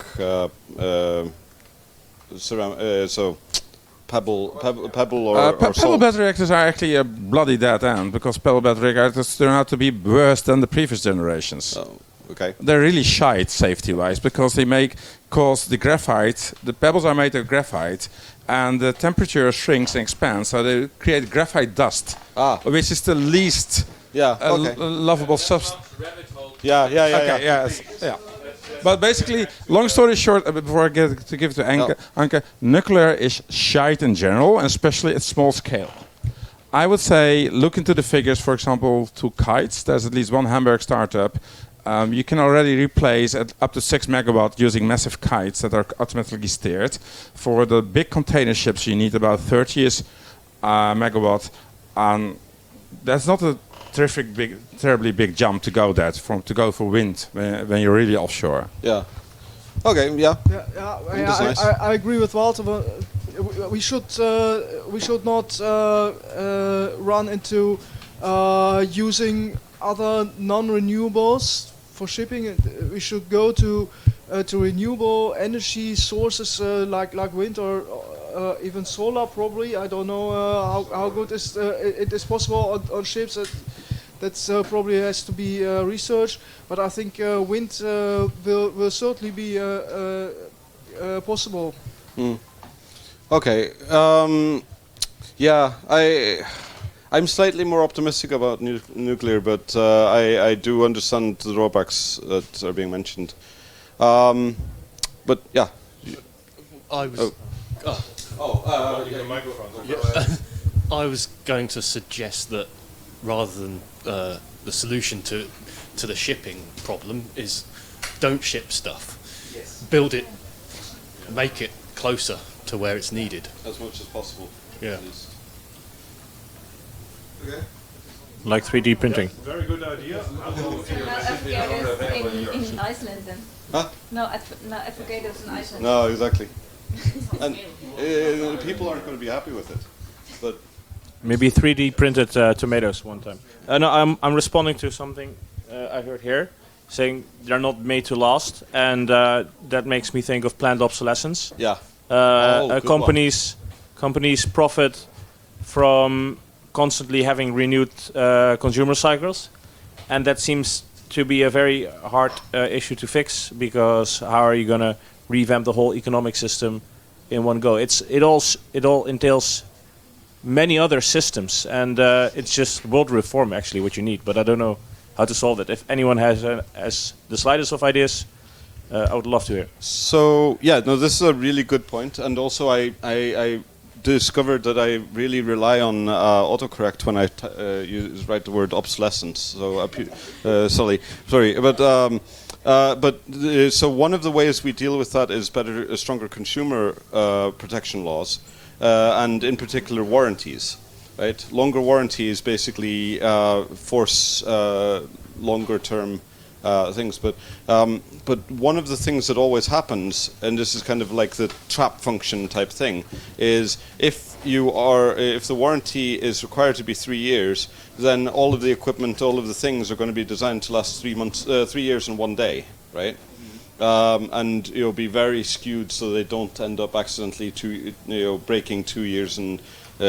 So pebble or pebble salt. battery reactors are actually a bloody dead end, because pebble battery reactors turn out to be worse than the previous generations. Oh, okay. They're really shite safety-wise, because they cause the graphite. The pebbles are made of graphite, and the temperature shrinks and expands, so they create graphite dust, which is the least lovable substance. Yeah. Okay, yes, yeah. But basically, long story short, before I give it to Anke, nuclear is shite in general, and especially at small scale. I would say look into the figures, for example, to kites. There's at least one Hamburg startup. You can already replace at up to 6 megawatt using massive kites that are automatically steered. For the big container ships, you need about 30 megawatt. That's not a terribly big jump to go for wind when you're really offshore. Yeah. Okay. Yeah. Nice. I agree with Walter. But we should not run into using other non-renewables for shipping. We should go to renewable energy sources like wind or even solar. Probably, I don't know how good it is possible on ships. That's probably has to be researched. But I think wind will certainly be possible. Okay. I'm slightly more optimistic about nuclear, but I do understand the drawbacks that are being mentioned. But yeah. I was. I was going to suggest that rather than the solution to the shipping problem is don't ship stuff. Yes. Build it, make it closer to where it's needed. As much as possible. Yeah. Okay. Like 3D printing. Very good idea. In Iceland then. Huh? No, avocados in Iceland. No, exactly. And people aren't going to be happy with it. But maybe 3D printed tomatoes one time. No, I'm responding to something I heard here, saying they're not made to last, and that makes me think of planned obsolescence. Yeah. Companies profit from constantly having renewed consumer cycles, and that seems to be a very hard issue to fix, because how are you going to revamp the whole economic system in one go? It all entails many other systems, and it's just world reform actually what you need. But I don't know how to solve it. If anyone has the slightest of ideas, I would love to hear. So yeah, no, this is a really good point, and also I discovered that I really rely on autocorrect when I write the word obsolescence. So, sorry, but so one of the ways we deal with that is stronger consumer protection laws, and in particular warranties. Right, longer warranties basically force longer-term things, but one of the things that always happens, and this is kind of like the trap function type thing, is if the warranty is required to be 3 years, then all of the equipment, all of the things are going to be designed to last 3 years and 1 day, right? And be very skewed so they don't end up accidentally breaking 2 years and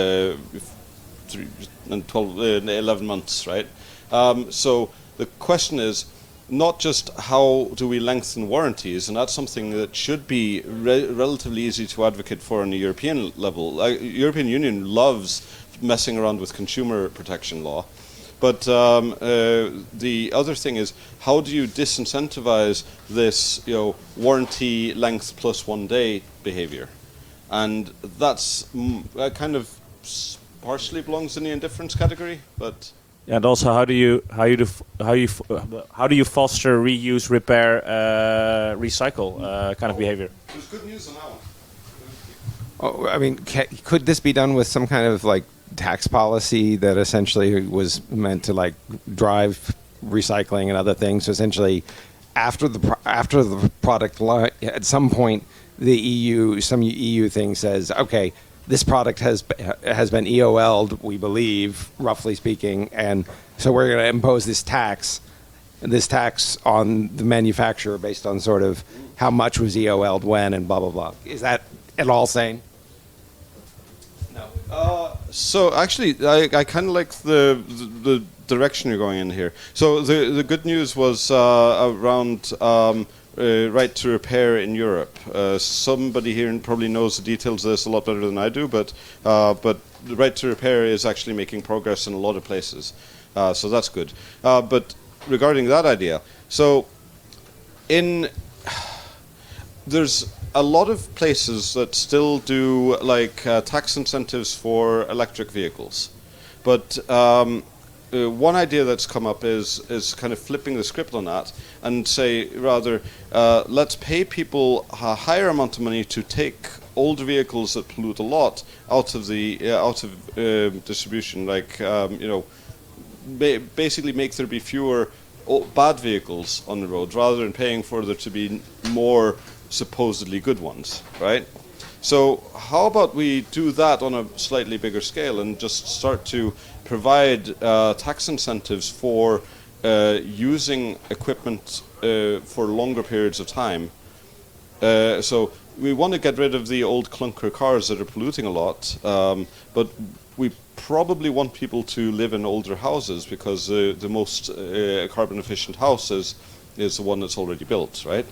11 months, right? So the question is not just how do we lengthen warranties, and that's something that should be relatively easy to advocate for on a European level. European Union loves messing around with consumer protection law. But the other thing is, how do you disincentivize this, warranty length plus 1 day behavior? And that's kind of partially belongs in the indifference category, but. Yeah, and also how do you foster reuse, repair, recycle kind of behavior? There's good news on that one. Oh, I mean, could this be done with some kind of like tax policy that essentially was meant to like drive recycling and other things? So essentially, after the product line, at some point, some EU thing says, okay, this product has been EOL'd, we believe, roughly speaking, and so we're going to impose this tax on the manufacturer based on sort of how much was EOL'd when and blah blah blah. Is that at all sane? No. So actually, I kind of like the direction you're going in here. So the good news was around. Right to repair in Europe. Somebody here probably knows the details of this a lot better than I do, but the right to repair is actually making progress in a lot of places, so that's good. But regarding that idea, so there's a lot of places that still do like tax incentives for electric vehicles, but one idea that's come up is kind of flipping the script on that and say rather let's pay people a higher amount of money to take older vehicles that pollute a lot out of distribution, like basically make there be fewer bad vehicles on the road rather than paying for there to be more supposedly good ones, right? So how about we do that on a slightly bigger scale and just start to provide tax incentives for using equipment for longer periods of time. So we want to get rid of the old clunker cars that are polluting a lot, but we probably want people to live in older houses because the most carbon efficient house is the one that's already built, right?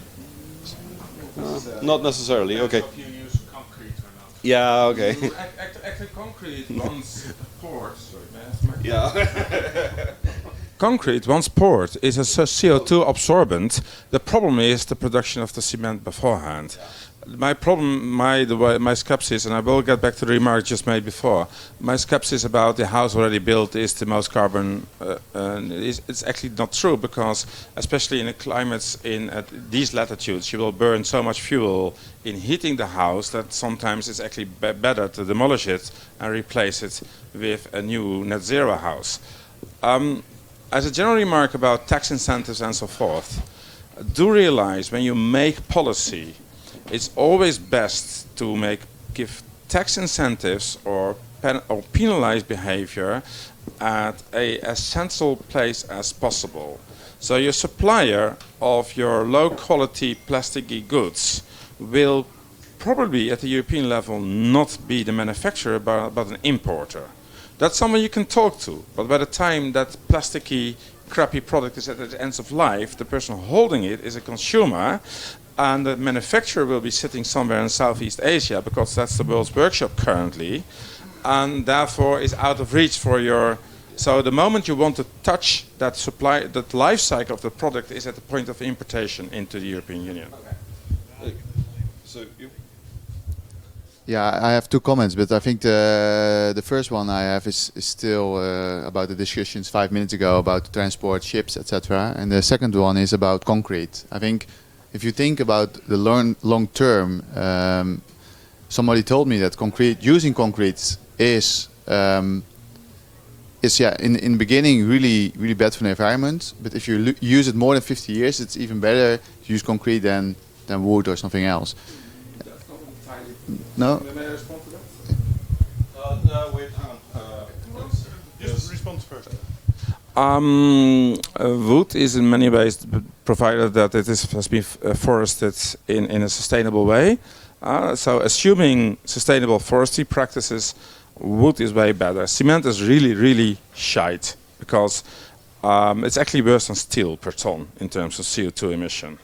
Not necessarily, okay. Yeah, okay. Actually, concrete once poured. Yeah. Concrete once poured is a CO2 absorbent. The problem is the production of the cement beforehand. My problem, my skepsis, and I will get back to the remark just made before. My skepsis about the house already built is the most carbon. It's actually not true because, especially in the climates at these latitudes, you will burn so much fuel in heating the house that sometimes it's actually better to demolish it and replace it with a new net zero house. As a general remark about tax incentives and so forth, do realize when you make policy, it's always best to give tax incentives or penalize behavior at as central place as possible. So your supplier of your low-quality plasticky goods will probably at the European level not be the manufacturer but an importer. That's someone you can talk to, but by the time that plasticky, crappy product is at the end of life, the person holding it is a consumer, and the manufacturer will be sitting somewhere in Southeast Asia because that's the world's workshop currently, and therefore is out of reach for your. So the moment you want to touch that supply, that life cycle of the product is at the point of importation into the European Union. Okay. So you. Yeah, I have two comments, but I think the first one I have is still about the discussions 5 minutes ago about transport, ships, etc. And the second one is about concrete. I think if you think about the long term, somebody told me that using concrete is in the beginning really bad for the environment. But if you use it more than 50 years, it's even better to use concrete than wood or something else. No? May I respond to that? Wait, hang on. Just respond first. Wood is in many ways provided that it has been forested in a sustainable way. So assuming sustainable forestry practices, wood is way better. Cement is really shite because it's actually worse than steel per ton in terms of CO2 emission.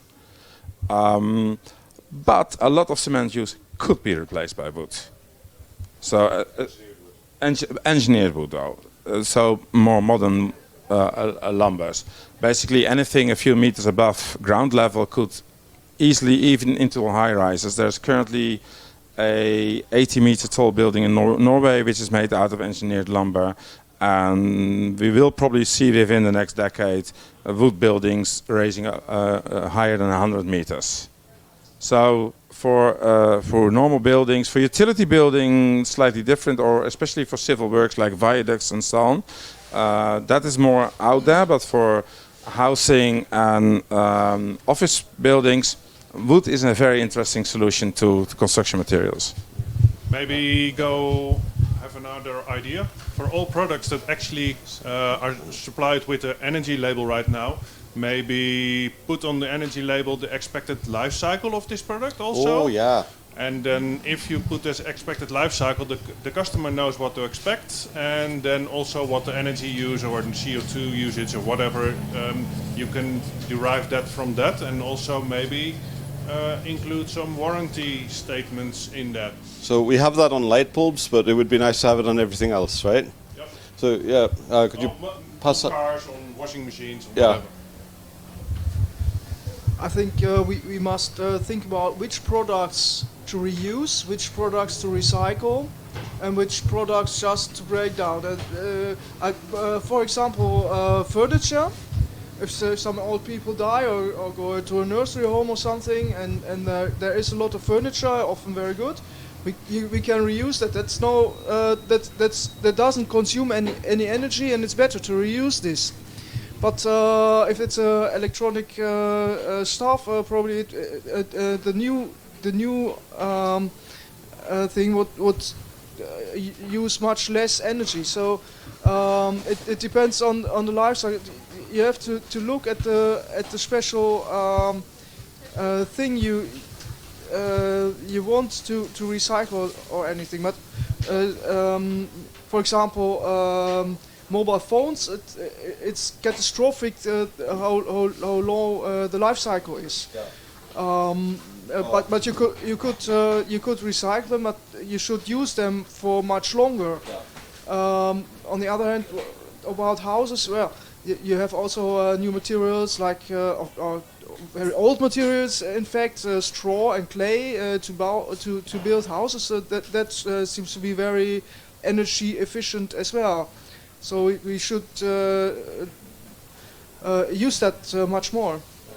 But a lot of cement use could be replaced by wood. So engineered wood though. So more modern lumbers. Basically anything a few meters above ground level could easily even into high rises. There's currently a 80-meter tall building in Norway which is made out of engineered lumber, and we will probably see within the next decade wood buildings raising higher than 100 meters. So for normal buildings, for utility buildings slightly different, or especially for civil works like viaducts and so on, that is more out there. But for housing and office buildings, wood is a very interesting solution to construction materials. Maybe have another idea. For all products that actually are supplied with the energy label right now, maybe put on the energy label the expected life cycle of this product also. Oh yeah. And then if you put this expected life cycle, the customer knows what to expect, and then also what the energy use or the CO2 usage or whatever, you can derive that from that, and also maybe include some warranty statements in that. So we have that on light bulbs, but it would be nice to have it on everything else, right? Yep. So yeah, could you pass that? Cars, on washing machines, or yeah. whatever. I think we must think about which products to reuse, which products to recycle, and which products just to break down. For example, furniture. If some old people die or go to a nursery home or something, and there is a lot of furniture, often very good, we can reuse that. That's that doesn't consume any energy, and it's better to reuse this. But if it's electronic stuff, probably the new thing would use much less energy. So it depends on the life cycle. You have to look at the special thing you want to recycle or anything. But for example. Mobile phones, it's catastrophic how low the life cycle is. Yeah. But you could recycle them, but you should use them for much longer. Yeah. On the other hand, about houses, well, you have also new materials like very old materials. In fact, straw and clay to build houses. That seems to be very energy efficient as well. So we should use that much more.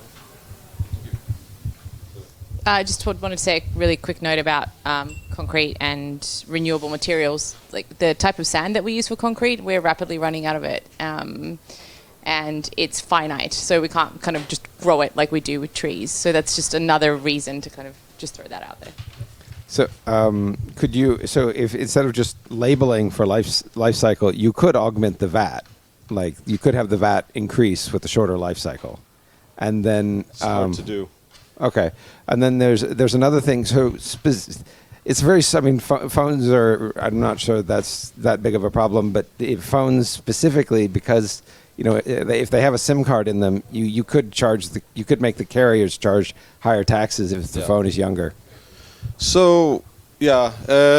I just wanted to say a really quick note about concrete and renewable materials. Like the type of sand that we use for concrete, we're rapidly running out of it. And it's finite, so we can't kind of just grow it like we do with trees. So that's just another reason to kind of just throw that out there. So if instead of just labeling for life cycle, you could augment the VAT, like you could have the VAT increase with the shorter life cycle, and then it's hard to do. Okay, and then there's another thing. So it's very. I mean, phones are. I'm not sure that's that big of a problem, but phones specifically, because if they have a SIM card in them, you could make the carriers charge higher taxes if the phone is younger. So, yeah,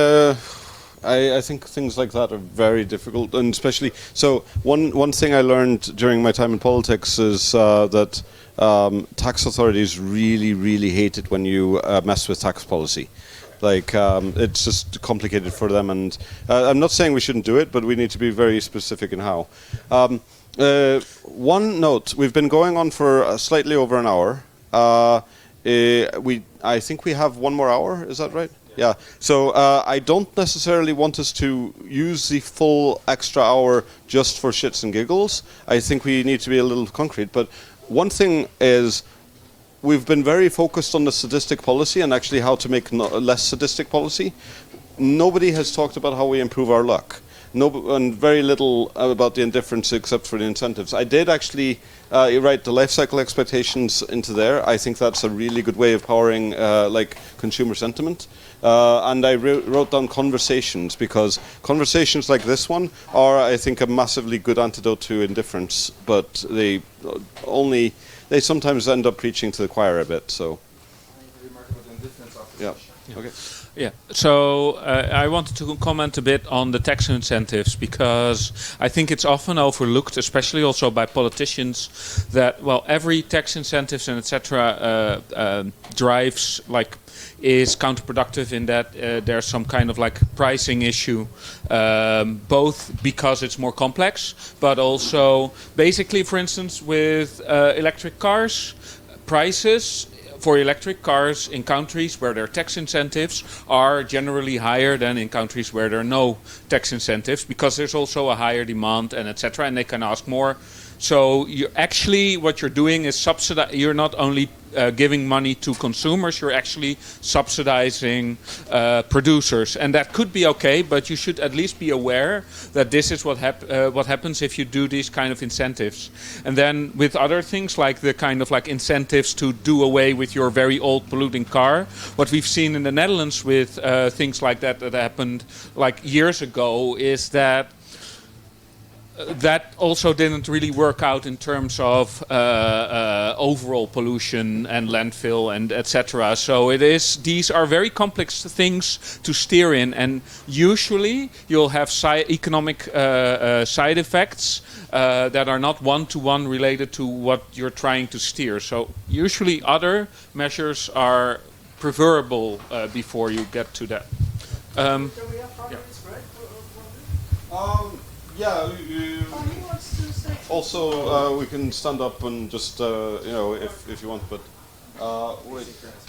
I think things like that are very difficult, and especially, so one thing I learned during my time in politics is that tax authorities really hate it when you mess with tax policy. Like it's just complicated for them, and I'm not saying we shouldn't do it, but we need to be very specific in how. One note: we've been going on for slightly over an hour. I think we have one more hour. Is that right? Yeah. So I don't necessarily want us to use the full extra hour just for shits and giggles. I think we need to be a little concrete. But one thing is, we've been very focused on the sadistic policy and actually how to make less sadistic policy. Nobody has talked about how we improve our luck. And very little about the indifference except for the incentives. I did actually write the life cycle expectations into there. I think that's a really good way of powering like consumer sentiment. And I wrote down conversations, because conversations like this one are, I think, a massively good antidote to indifference, but they sometimes end up preaching to the choir a bit. So yeah. Okay. Yeah, so I wanted to comment a bit on the tax incentives, because I think it's often overlooked, especially also by politicians, that, well, every tax incentives and etc. Drives, like, is counterproductive in that there's some kind of like pricing issue, both because it's more complex, but also basically, for instance, with electric cars, prices for electric cars in countries where there are tax incentives are generally higher than in countries where there are no tax incentives, because there's also a higher demand and etc. and they can ask more. So you actually, what you're doing is you're not only giving money to consumers, you're actually subsidizing producers, and that could be okay, but you should at least be aware that this is what happens if you do these kind of incentives. And then with other things like the kind of like incentives to do away with your very old polluting car, what we've seen in the Netherlands with things like that happened like years ago is that that also didn't really work out in terms of overall pollution and landfill and etc. So these are very complex things to steer in, and usually you'll have economic side effects that are not one-to-one related to what you're trying to steer. So usually other measures are preferable before you get to that. Can we have 5 minutes break? Yeah. Also, we can stand up and just, if you want, but wait.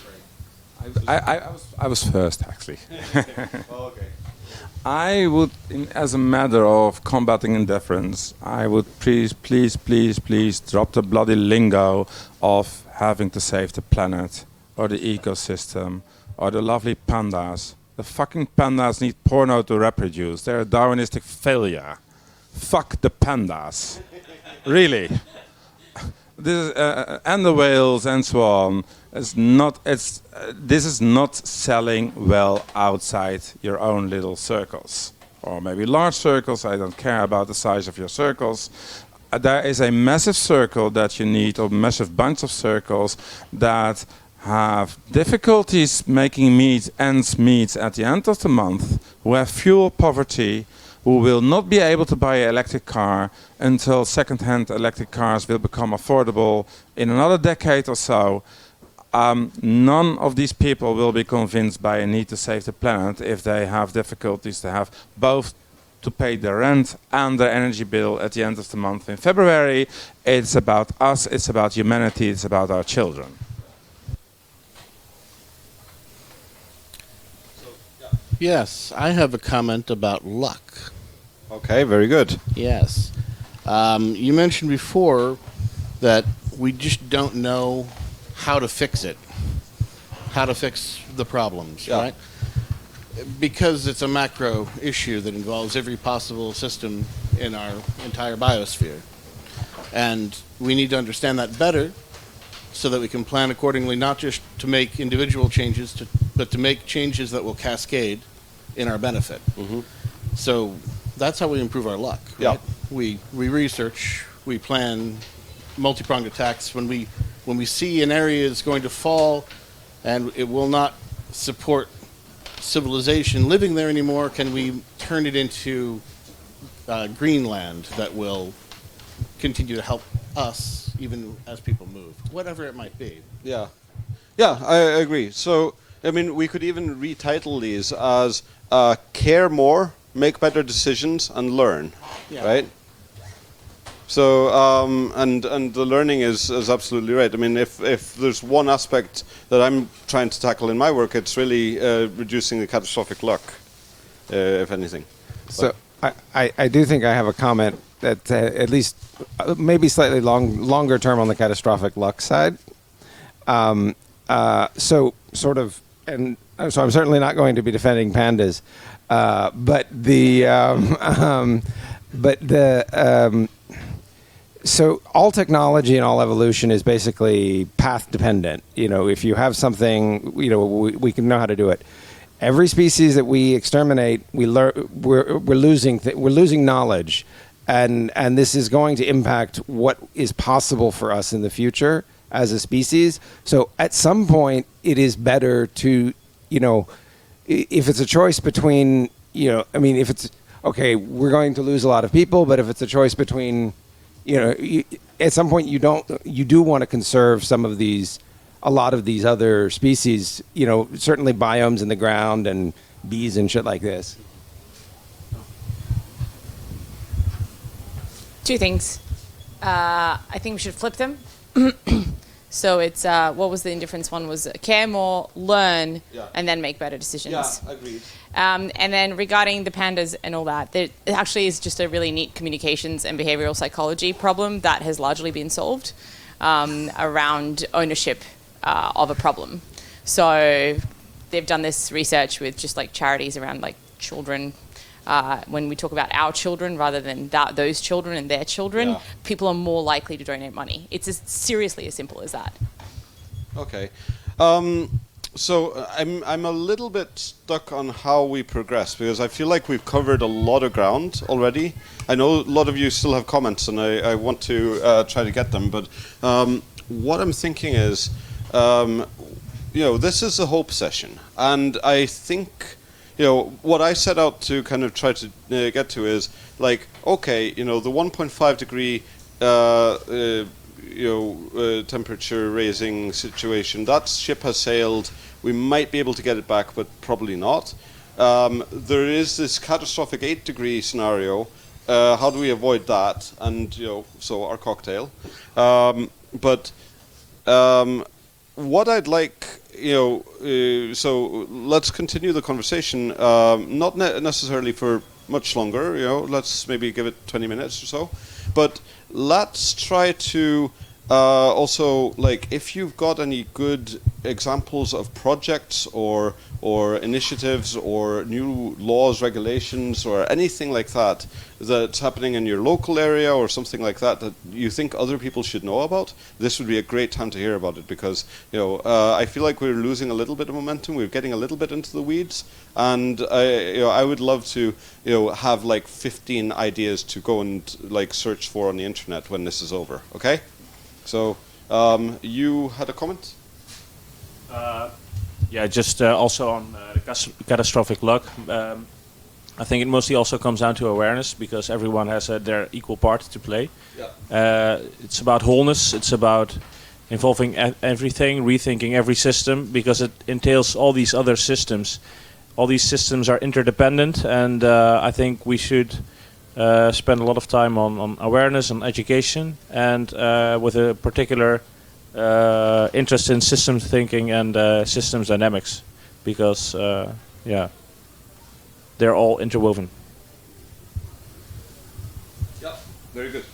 I was first, actually. Oh, okay. I would, as a matter of combating indifference, I would please drop the bloody lingo of having to save the planet or the ecosystem or the lovely pandas. The fucking pandas need porno to reproduce. They're a Darwinistic failure. Fuck the pandas. Really. This and the whales and so on. This is not selling well outside your own little circles. Or maybe large circles. I don't care about the size of your circles. There is a massive circle that you need, or massive bunch of circles that have difficulties making ends meet at the end of the month, who have fuel poverty, who will not be able to buy an electric car until second-hand electric cars will become affordable in another decade or so. None of these people will be convinced by a need to save the planet if they have difficulties to have both to pay their rent and their energy bill at the end of the month in February. It's about us, it's about humanity, it's about our children. Yes, I have a comment about luck. Okay, very good. Yes. You mentioned before that we just don't know how to fix it, how to fix the problems, right? Because it's a macro issue that involves every possible system in our entire biosphere. And we need to understand that better so that we can plan accordingly, not just to make individual changes, but to make changes that will cascade in our benefit. Mm-hmm. So that's how we improve our luck, right? We research, we plan multi-pronged attacks. When we see an area is going to fall and it will not support civilization living there anymore, can we turn it into green land that will continue to help us even as people move, whatever it might be. Yeah, I agree. So I mean, we could even retitle these as care more, make better decisions, and learn, right? So, and the learning is absolutely right. I mean, if there's one aspect that I'm trying to tackle in my work, it's really reducing the catastrophic luck, if anything. So I do think I have a comment that at least maybe slightly longer term on the catastrophic luck side. So sort of, and so I'm certainly not going to be defending pandas, but so all technology and all evolution is basically path dependent. You know, if you have something, you know, we can know how to do it. Every species that we exterminate, we're losing knowledge, and this is going to impact what is possible for us in the future as a species. So at some point, it is better to, you know, if it's a choice between, you know, I mean, if it's okay, we're going to lose a lot of people, but if it's a choice between, you know, at some point you do want to conserve a lot of these other species, you know, certainly biomes in the ground and bees and shit like this. Two things. I think we should flip them. So it's, what was the indifference one? Was care more, learn, and then make better decisions. Yeah, agreed. And then regarding the pandas and all that, it actually is just a really neat communications and behavioral psychology problem that has largely been solved around ownership of a problem. So they've done this research with just like charities around like children. When we talk about our children rather than those children and their children, people are more likely to donate money. It's seriously as simple as that. Okay. So I'm a little bit stuck on how we progress, because I feel like we've covered a lot of ground already. I know a lot of you still have comments, and I want to try to get them. But what I'm thinking is, you know, this is a hope session, and I think, you know, what I set out to kind of try to get to is like, okay, you know, the 1.5 degree temperature raising situation, that ship has sailed. We might be able to get it back, but probably not. There is this catastrophic 8 degree scenario. How do we avoid that? And, you know, so our cocktail. But what I'd like, you know, so let's continue the conversation, not necessarily for much longer, you know, let's maybe give it 20 minutes or so, but let's try to also, like, if you've got any good examples of projects or initiatives or new laws, regulations, or anything like that that's happening in your local area or something like that that you think other people should know about, this would be a great time to hear about it, because, you know, I feel like we're losing a little bit of momentum. We're getting a little bit into the weeds, and I would love to, you know, have like 15 ideas to go and like search for on the internet when this is over. Okay? So you had a comment? Yeah, just also on the catastrophic luck. I think it mostly also comes down to awareness, because everyone has their equal part to play. Yeah. It's about wholeness. It's about involving everything, rethinking every system, because it entails all these other systems. All these systems are interdependent, and I think we should spend a lot of time on awareness and education, and with a particular interest in systems thinking and systems dynamics, because yeah, they're all interwoven. Yeah, very good.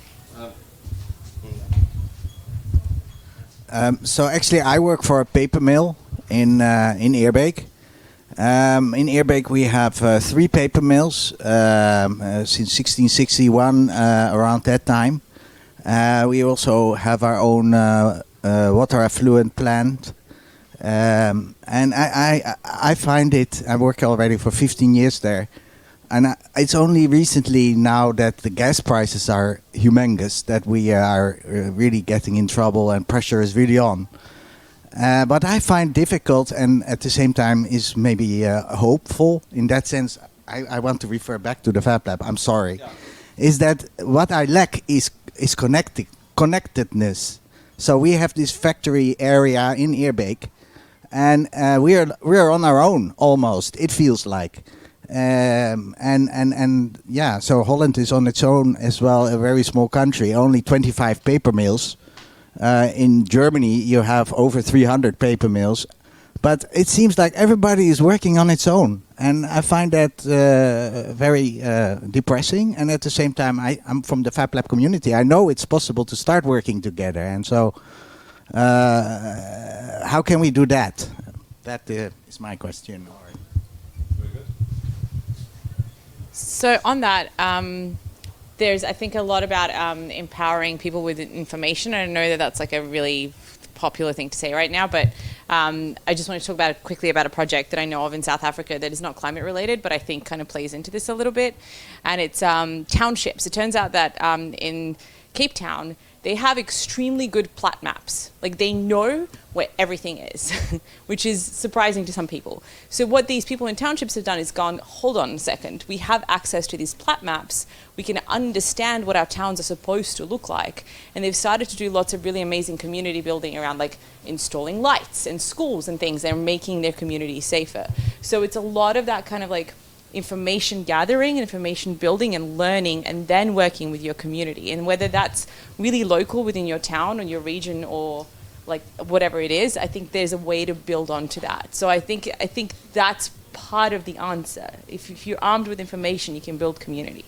So actually, I work for a paper mill in Eerbeek. In Eerbeek, we have 3 paper mills since 1661, around that time. We also have our own water effluent plant. And I find it, I work already for 15 years there. And it's only recently now that the gas prices are humongous that we are really getting in trouble and pressure is really on. But I find difficult, and at the same time is maybe hopeful. In that sense, I want to refer back to the Fab Lab. I'm sorry. Yeah. Is that what I lack is connectedness. So we have this factory area in Eerbeek, and we are on our own almost. It feels like. And yeah, so Holland is on its own as well, a very small country, only 25 paper mills. In Germany, you have over 300 paper mills. But it seems like everybody is working on its own. And I find that very depressing. And at the same time, I'm from the FabLab community. I know it's possible to start working together. And so how can we do that? That is my question. So on that, there's, I think, a lot about empowering people with information. I know that that's like a really popular thing to say right now, but I just want to talk quickly about a project that I know of in South Africa that is not climate related, but I think kind of plays into this a little bit. And it's townships. It turns out that in Cape Town, they have extremely good plat maps. Like, they know where everything is, which is surprising to some people. So what these people in townships have done is gone, hold on a second, we have access to these plat maps, we can understand what our towns are supposed to look like. And they've started to do lots of really amazing community building around, like, installing lights and schools and things, and making their community safer. So it's a lot of that kind of like information gathering, information building and learning, and then working with your community. And whether that's really local within your town or your region or like whatever it is, I think there's a way to build onto that. So I think that's part of the answer. If you're armed with information, you can build community.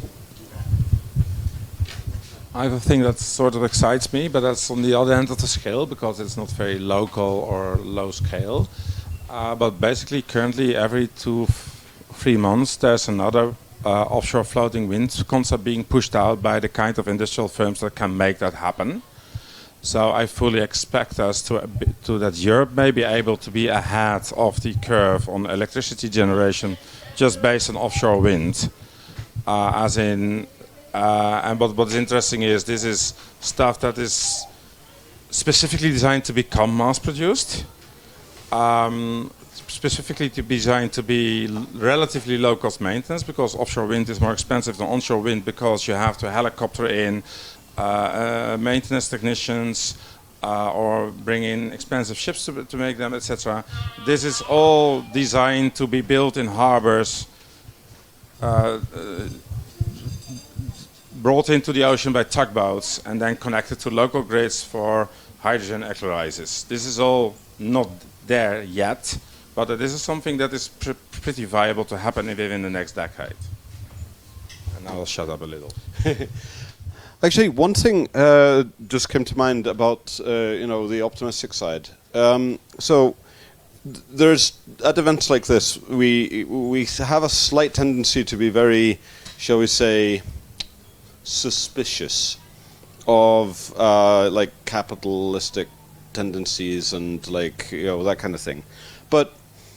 I have a thing that sort of excites me, but that's on the other end of the scale because it's not very local or low scale. But basically, currently, every 2-3 months, there's another offshore floating wind concept being pushed out by the kind of industrial firms that can make that happen. So I fully expect us to that Europe may be able to be ahead of the curve on electricity generation just based on offshore wind. And what's interesting is this is stuff that is specifically designed to become mass-produced. Specifically designed to be relatively low-cost maintenance because offshore wind is more expensive than onshore wind because you have to helicopter in maintenance technicians or bring in expensive ships to make them, etc. This is all designed to be built in harbors, brought into the ocean by tugboats, and then connected to local grids for hydrogen electrolysis. This is all not there yet. But this is something that is pretty viable to happen within the next decade. And now I'll shut up a little. Actually, one thing just came to mind about the optimistic side. So there's at events like this, we have a slight tendency to be very, shall we say, suspicious of like capitalistic tendencies and like that kind of thing. But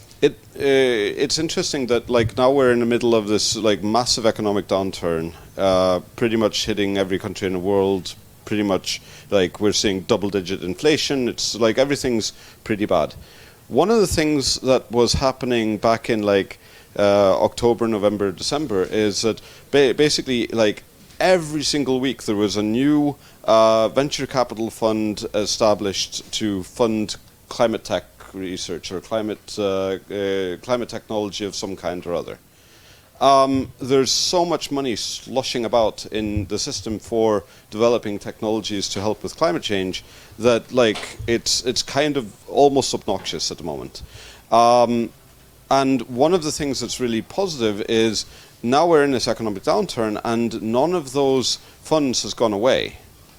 it's interesting that like now we're in the middle of this like massive economic downturn, pretty much hitting every country in the world. Pretty much like we're seeing double-digit inflation. It's like everything's pretty bad. One of the things that was happening back in like October, November, December is that basically like every single week there was a new venture capital fund established to fund climate tech research or climate technology of some kind or other. There's so much money slushing about in the system for developing technologies to help with climate change that like it's kind of almost obnoxious at the moment. And one of the things that's really positive is now we're in this economic downturn and none of those funds has gone away.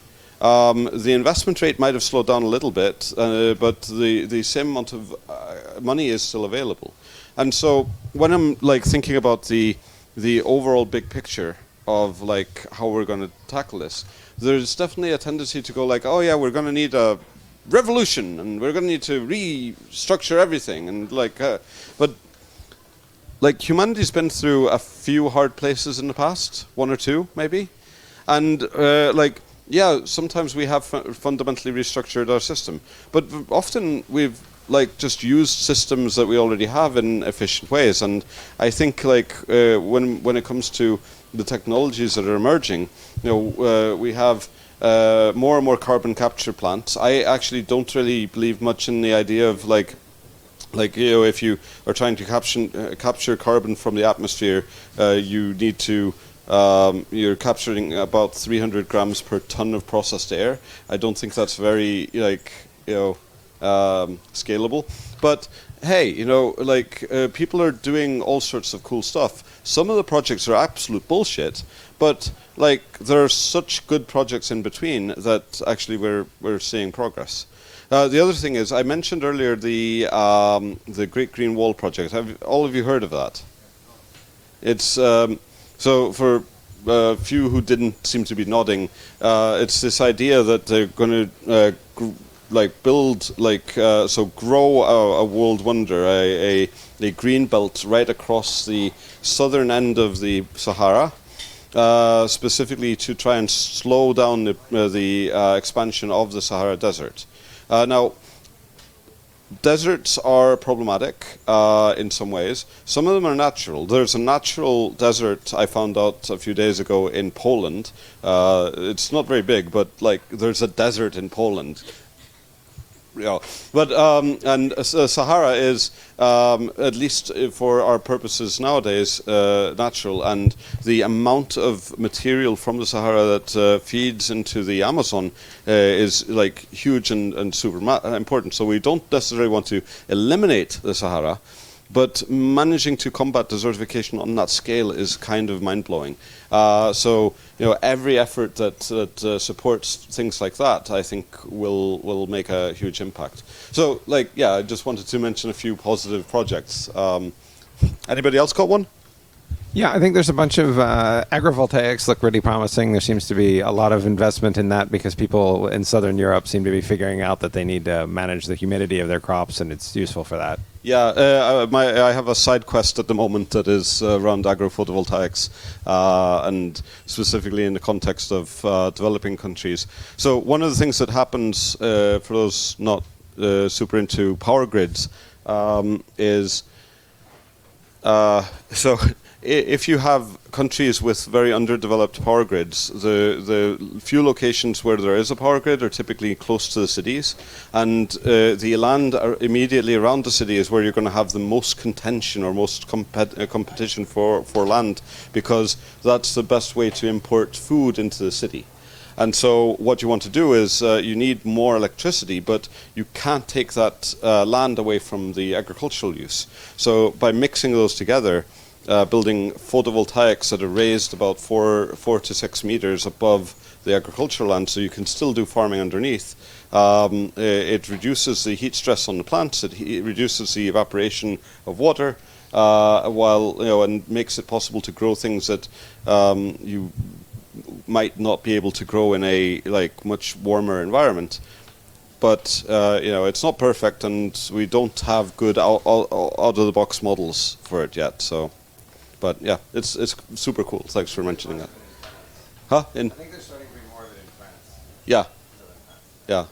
The investment rate might have slowed down a little bit, but the same amount of money is still available. And so when I'm like thinking about the overall big picture of like how we're going to tackle this, there's definitely a tendency to go like, oh yeah, we're going to need a revolution and we're going to need to restructure everything and like, but like humanity's been through a few hard places in the past, one or two maybe, and like. Yeah, sometimes we have fundamentally restructured our system, but often we've like just used systems that we already have in efficient ways. And I think like when it comes to the technologies that are emerging, we have more and more carbon capture plants. I actually don't really believe much in the idea of like Like, you know, if you are trying to capture carbon from the atmosphere, you need to you're capturing about 300 grams per ton of processed air. I don't think that's very, like, you know, scalable. But hey, you know, like, people are doing all sorts of cool stuff. Some of the projects are absolute bullshit, but like, there are such good projects in between that actually we're seeing progress. The other thing is, I mentioned earlier the Great Green Wall project. Have all of you heard of that? It's so for a few who didn't seem to be nodding, it's this idea that they're going to like build, like, so grow a world wonder, a green belt right across the southern end of the Sahara, specifically to try and slow down the expansion of the Sahara Desert. Now, deserts are problematic in some ways. Some of them are natural. There's a natural desert I found out a few days ago in Poland. It's not very big, but like, there's a desert in Poland. Yeah, but and Sahara is, at least for our purposes nowadays, natural, and the amount of material from the Sahara that feeds into the Amazon is like huge and super important. So we don't necessarily want to eliminate the Sahara, but managing to combat desertification on that scale is kind of mind-blowing. So, you know, every effort that supports things like that, I think, will make a huge impact. So, like, yeah, I just wanted to mention a few positive projects. Anybody else got one? Yeah, I think there's a bunch of agrivoltaics look really promising. There seems to be a lot of investment in that because people in Southern Europe seem to be figuring out that they need to manage the humidity of their crops, and it's useful for that. Yeah, I have a side quest at the moment that is around agrophotovoltaics, and specifically in the context of developing countries. So one of the things that happens, for those not super into power grids, is so if you have countries with very underdeveloped power grids, the few locations where there is a power grid are typically close to the cities, and the land immediately around the city is where you're going to have the most contention or most competition for land, because that's the best way to import food into the city. And so what you want to do is you need more electricity, but you can't take that land away from the agricultural use. So by mixing those together, building photovoltaics that are raised about 4 to 6 meters above the agricultural land, so you can still do farming underneath. It reduces the heat stress on the plants. It reduces the evaporation of water, while, you know, and makes it possible to grow things that you might not be able to grow in a like much warmer environment. But you know, it's not perfect, and we don't have good out of the box models for it yet. So. But yeah, it's super cool. Thanks for mentioning that. Huh? I think there's starting to be more of it in France. Yeah. Yeah.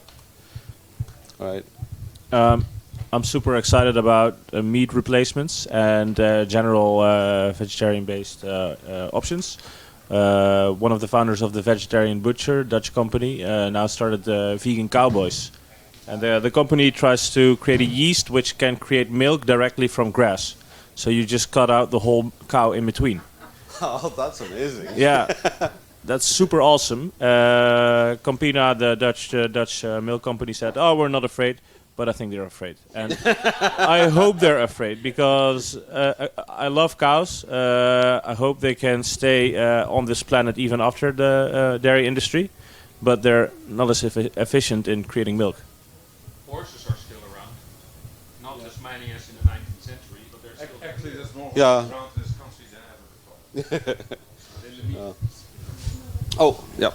All right. I'm super excited about meat replacements and general vegetarian-based options. One of the founders of the Vegetarian Butcher, Dutch company, now started Vegan Cowboys. And the company tries to create a yeast which can create milk directly from grass. So you just cut out the whole cow in between. Oh, that's amazing. Yeah, that's super awesome. Campina, the Dutch milk company, said, "Oh, we're not afraid," but I think they're afraid, and I hope they're afraid, because I love cows. I hope they can stay on this planet even after the dairy industry, but they're not as efficient in creating milk. Horses are still around, not as many as in the 19th century, but they're still. Actually, there's more Yeah. horses around this country than ever before. Oh, yeah.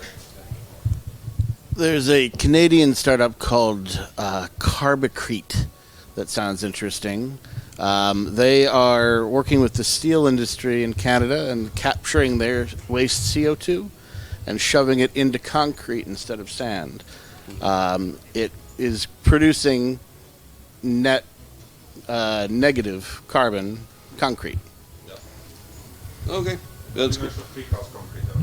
There's a Canadian startup called Carbacrete that sounds interesting. They are working with the steel industry in Canada and capturing their waste CO2 and shoving it into concrete instead of sand. It is producing net negative carbon concrete. Okay, that's good. Precast concrete, though.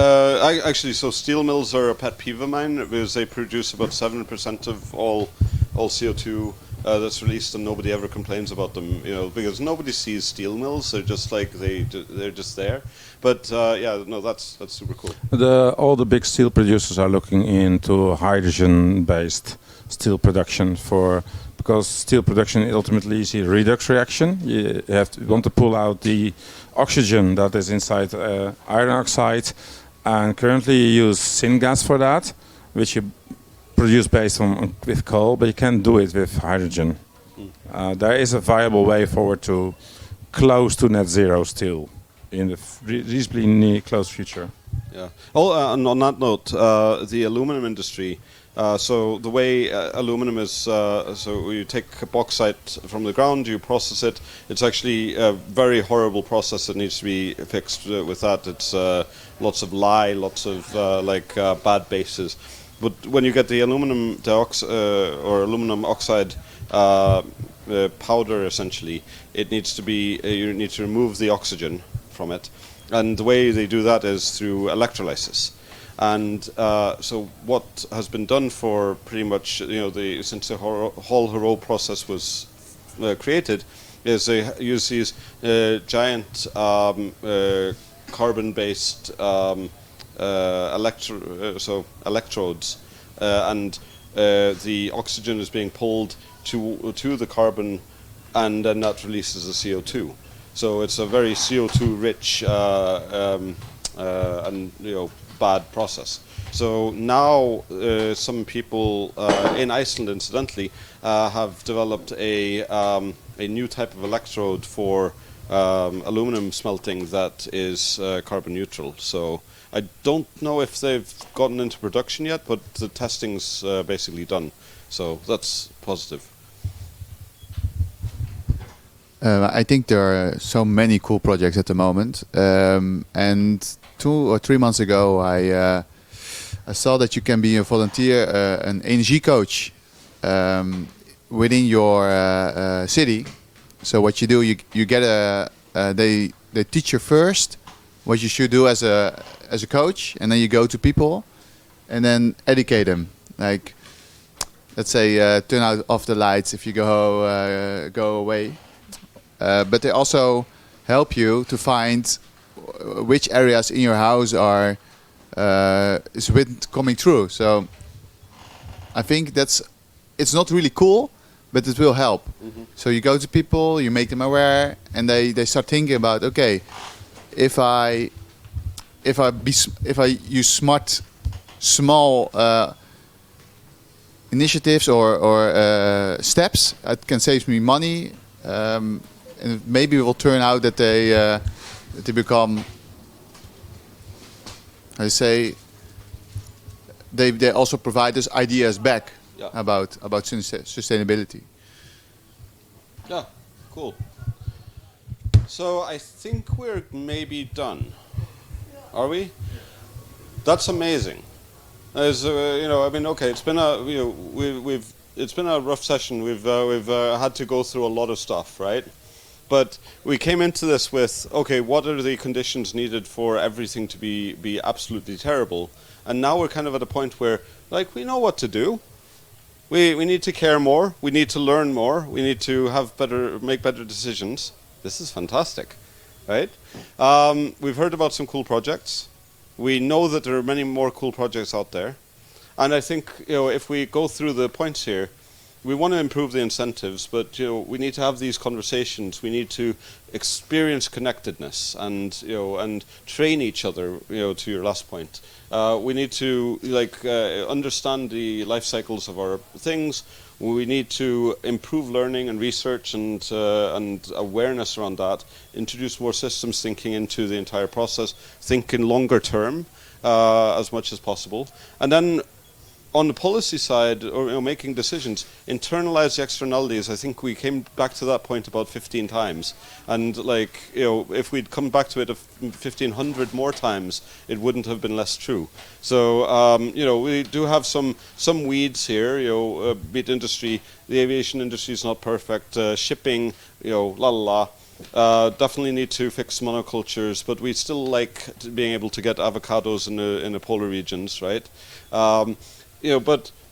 Actually, so steel mills are a pet peeve of mine because they produce about 7% of all all CO2 that's released, and nobody ever complains about them, because nobody sees steel mills. They're just like they're just there. But yeah, no, that's super cool. All the big steel producers are looking into hydrogen-based steel production because steel production ultimately is a redox reaction. You want to pull out the oxygen that is inside iron oxide, and currently you use syngas for that, which you produce based on with coal, but you can't do it with hydrogen. There is a viable way forward to close to net zero steel in the reasonably close future. Yeah. And on that note, the aluminum industry. So the way aluminum is, so you take bauxite from the ground, you process it. It's actually a very horrible process that needs to be fixed with that. It's lots of lye, lots of bad bases. But when you get the aluminum or aluminum oxide powder, essentially, it needs to be you need to remove the oxygen from it, and the way they do that is through electrolysis. And so what has been done for pretty much since the whole Haro process was created is they use these giant carbon-based electrodes, and the oxygen is being pulled to the carbon, and then that releases the CO2. So it's a very CO2 rich and bad process. So now some people in Iceland, incidentally, have developed a new type of electrode for aluminum smelting that is carbon neutral. So I don't know if they've gotten into production yet, but the testing's basically done. So that's positive. I think there are so many cool projects at the moment, and 2 or 3 months ago I saw that you can be a volunteer, an energiecoach within your city. So what you do, you get they teach you first what you should do as a coach, and then you go to people and then educate them. Like, let's say turn off the lights if you go away. But they also help you to find which areas in your house is wind coming through. So I think it's not really cool, but it will help. Mm-hmm. So you go to people, you make them aware, and they start thinking about, okay, if I use small initiatives or steps, it can save me money. And maybe it will turn out that they become, they also provide us ideas back about sustainability. Yeah, cool. So I think we're maybe done. Are we? That's amazing. As okay, it's been it's been a rough session. We've had to go through a lot of stuff, right? But we came into this with, okay, what are the conditions needed for everything to be absolutely terrible? And now we're kind of at a point where, we know what to do. We need to care more. We need to learn more. We need to make better decisions. This is fantastic, right? We've heard about some cool projects. We know that there are many more cool projects out there. And I think, if we go through the points here, we want to improve the incentives, but we need to have these conversations. We need to experience connectedness and and train each other. To your last point, we need to understand the life cycles of our things. We need to improve learning and research and awareness around that. Introduce more systems thinking into the entire process. Think in longer term as much as possible, and then, on the policy side, or making decisions, internalize the externalities. I think we came back to that point about 15 times, and if we'd come back to it 1,500 more times, it wouldn't have been less true. So we do have some weeds here. Meat industry, the aviation industry is not perfect. Shipping, definitely need to fix monocultures, but we still like being able to get avocados in the polar regions, right? But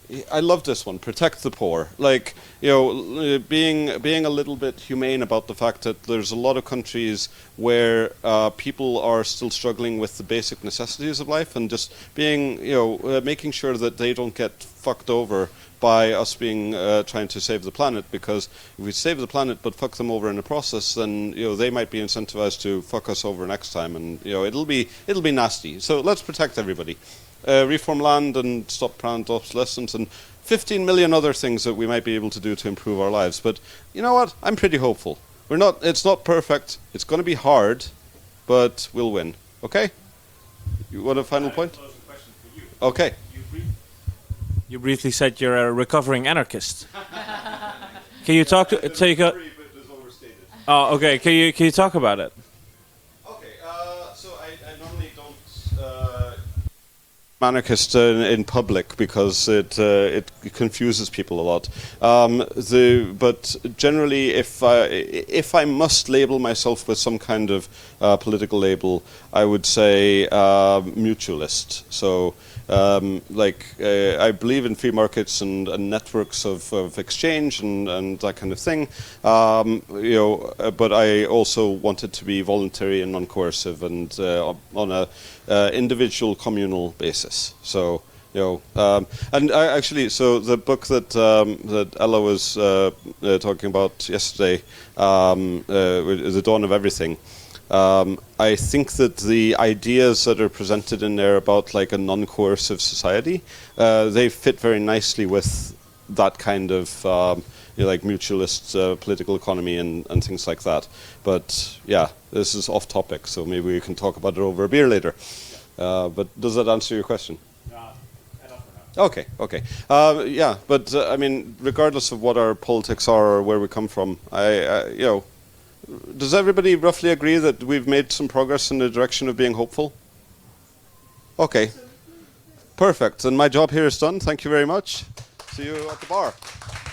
I love this one. Protect the poor. Like, you know, being a little bit humane about the fact that there's a lot of countries where people are still struggling with the basic necessities of life, and just being, you know, making sure that they don't get fucked over by us being trying to save the planet. Because if we save the planet but fuck them over in the process, then, you know, they might be incentivized to fuck us over next time, and, you know, it'll be nasty. So let's protect everybody. Reform land and stop planned obsolescence, and 15 million other things that we might be able to do to improve our lives. But you know what? I'm pretty hopeful. It's not perfect. It's going to be hard, but we'll win. Okay? You want a final point? Okay. You briefly said you're a recovering anarchist. Can you talk to? Oh, okay. Can you talk about it? So I normally don't anarchist in public because it confuses people a lot. But generally, if I must label myself with some kind of political label, I would say mutualist. So. I believe in free markets and networks of exchange and that kind of thing, but I also want it to be voluntary and non-coercive and on a individual communal basis. So, and so the book that Ella was talking about yesterday, The Dawn of Everything. I think that the ideas that are presented in there about like a non-coercive society, they fit very nicely with that kind of like mutualist political economy and things like that. But yeah, this is off topic, so maybe we can talk about it over a beer later. But does that answer your question? Okay. Yeah, but I mean, regardless of what our politics are or where we come from, does everybody roughly agree that we've made some progress in the direction of being hopeful? Okay. Perfect. And my job here is done. Thank you very much. See you at the bar.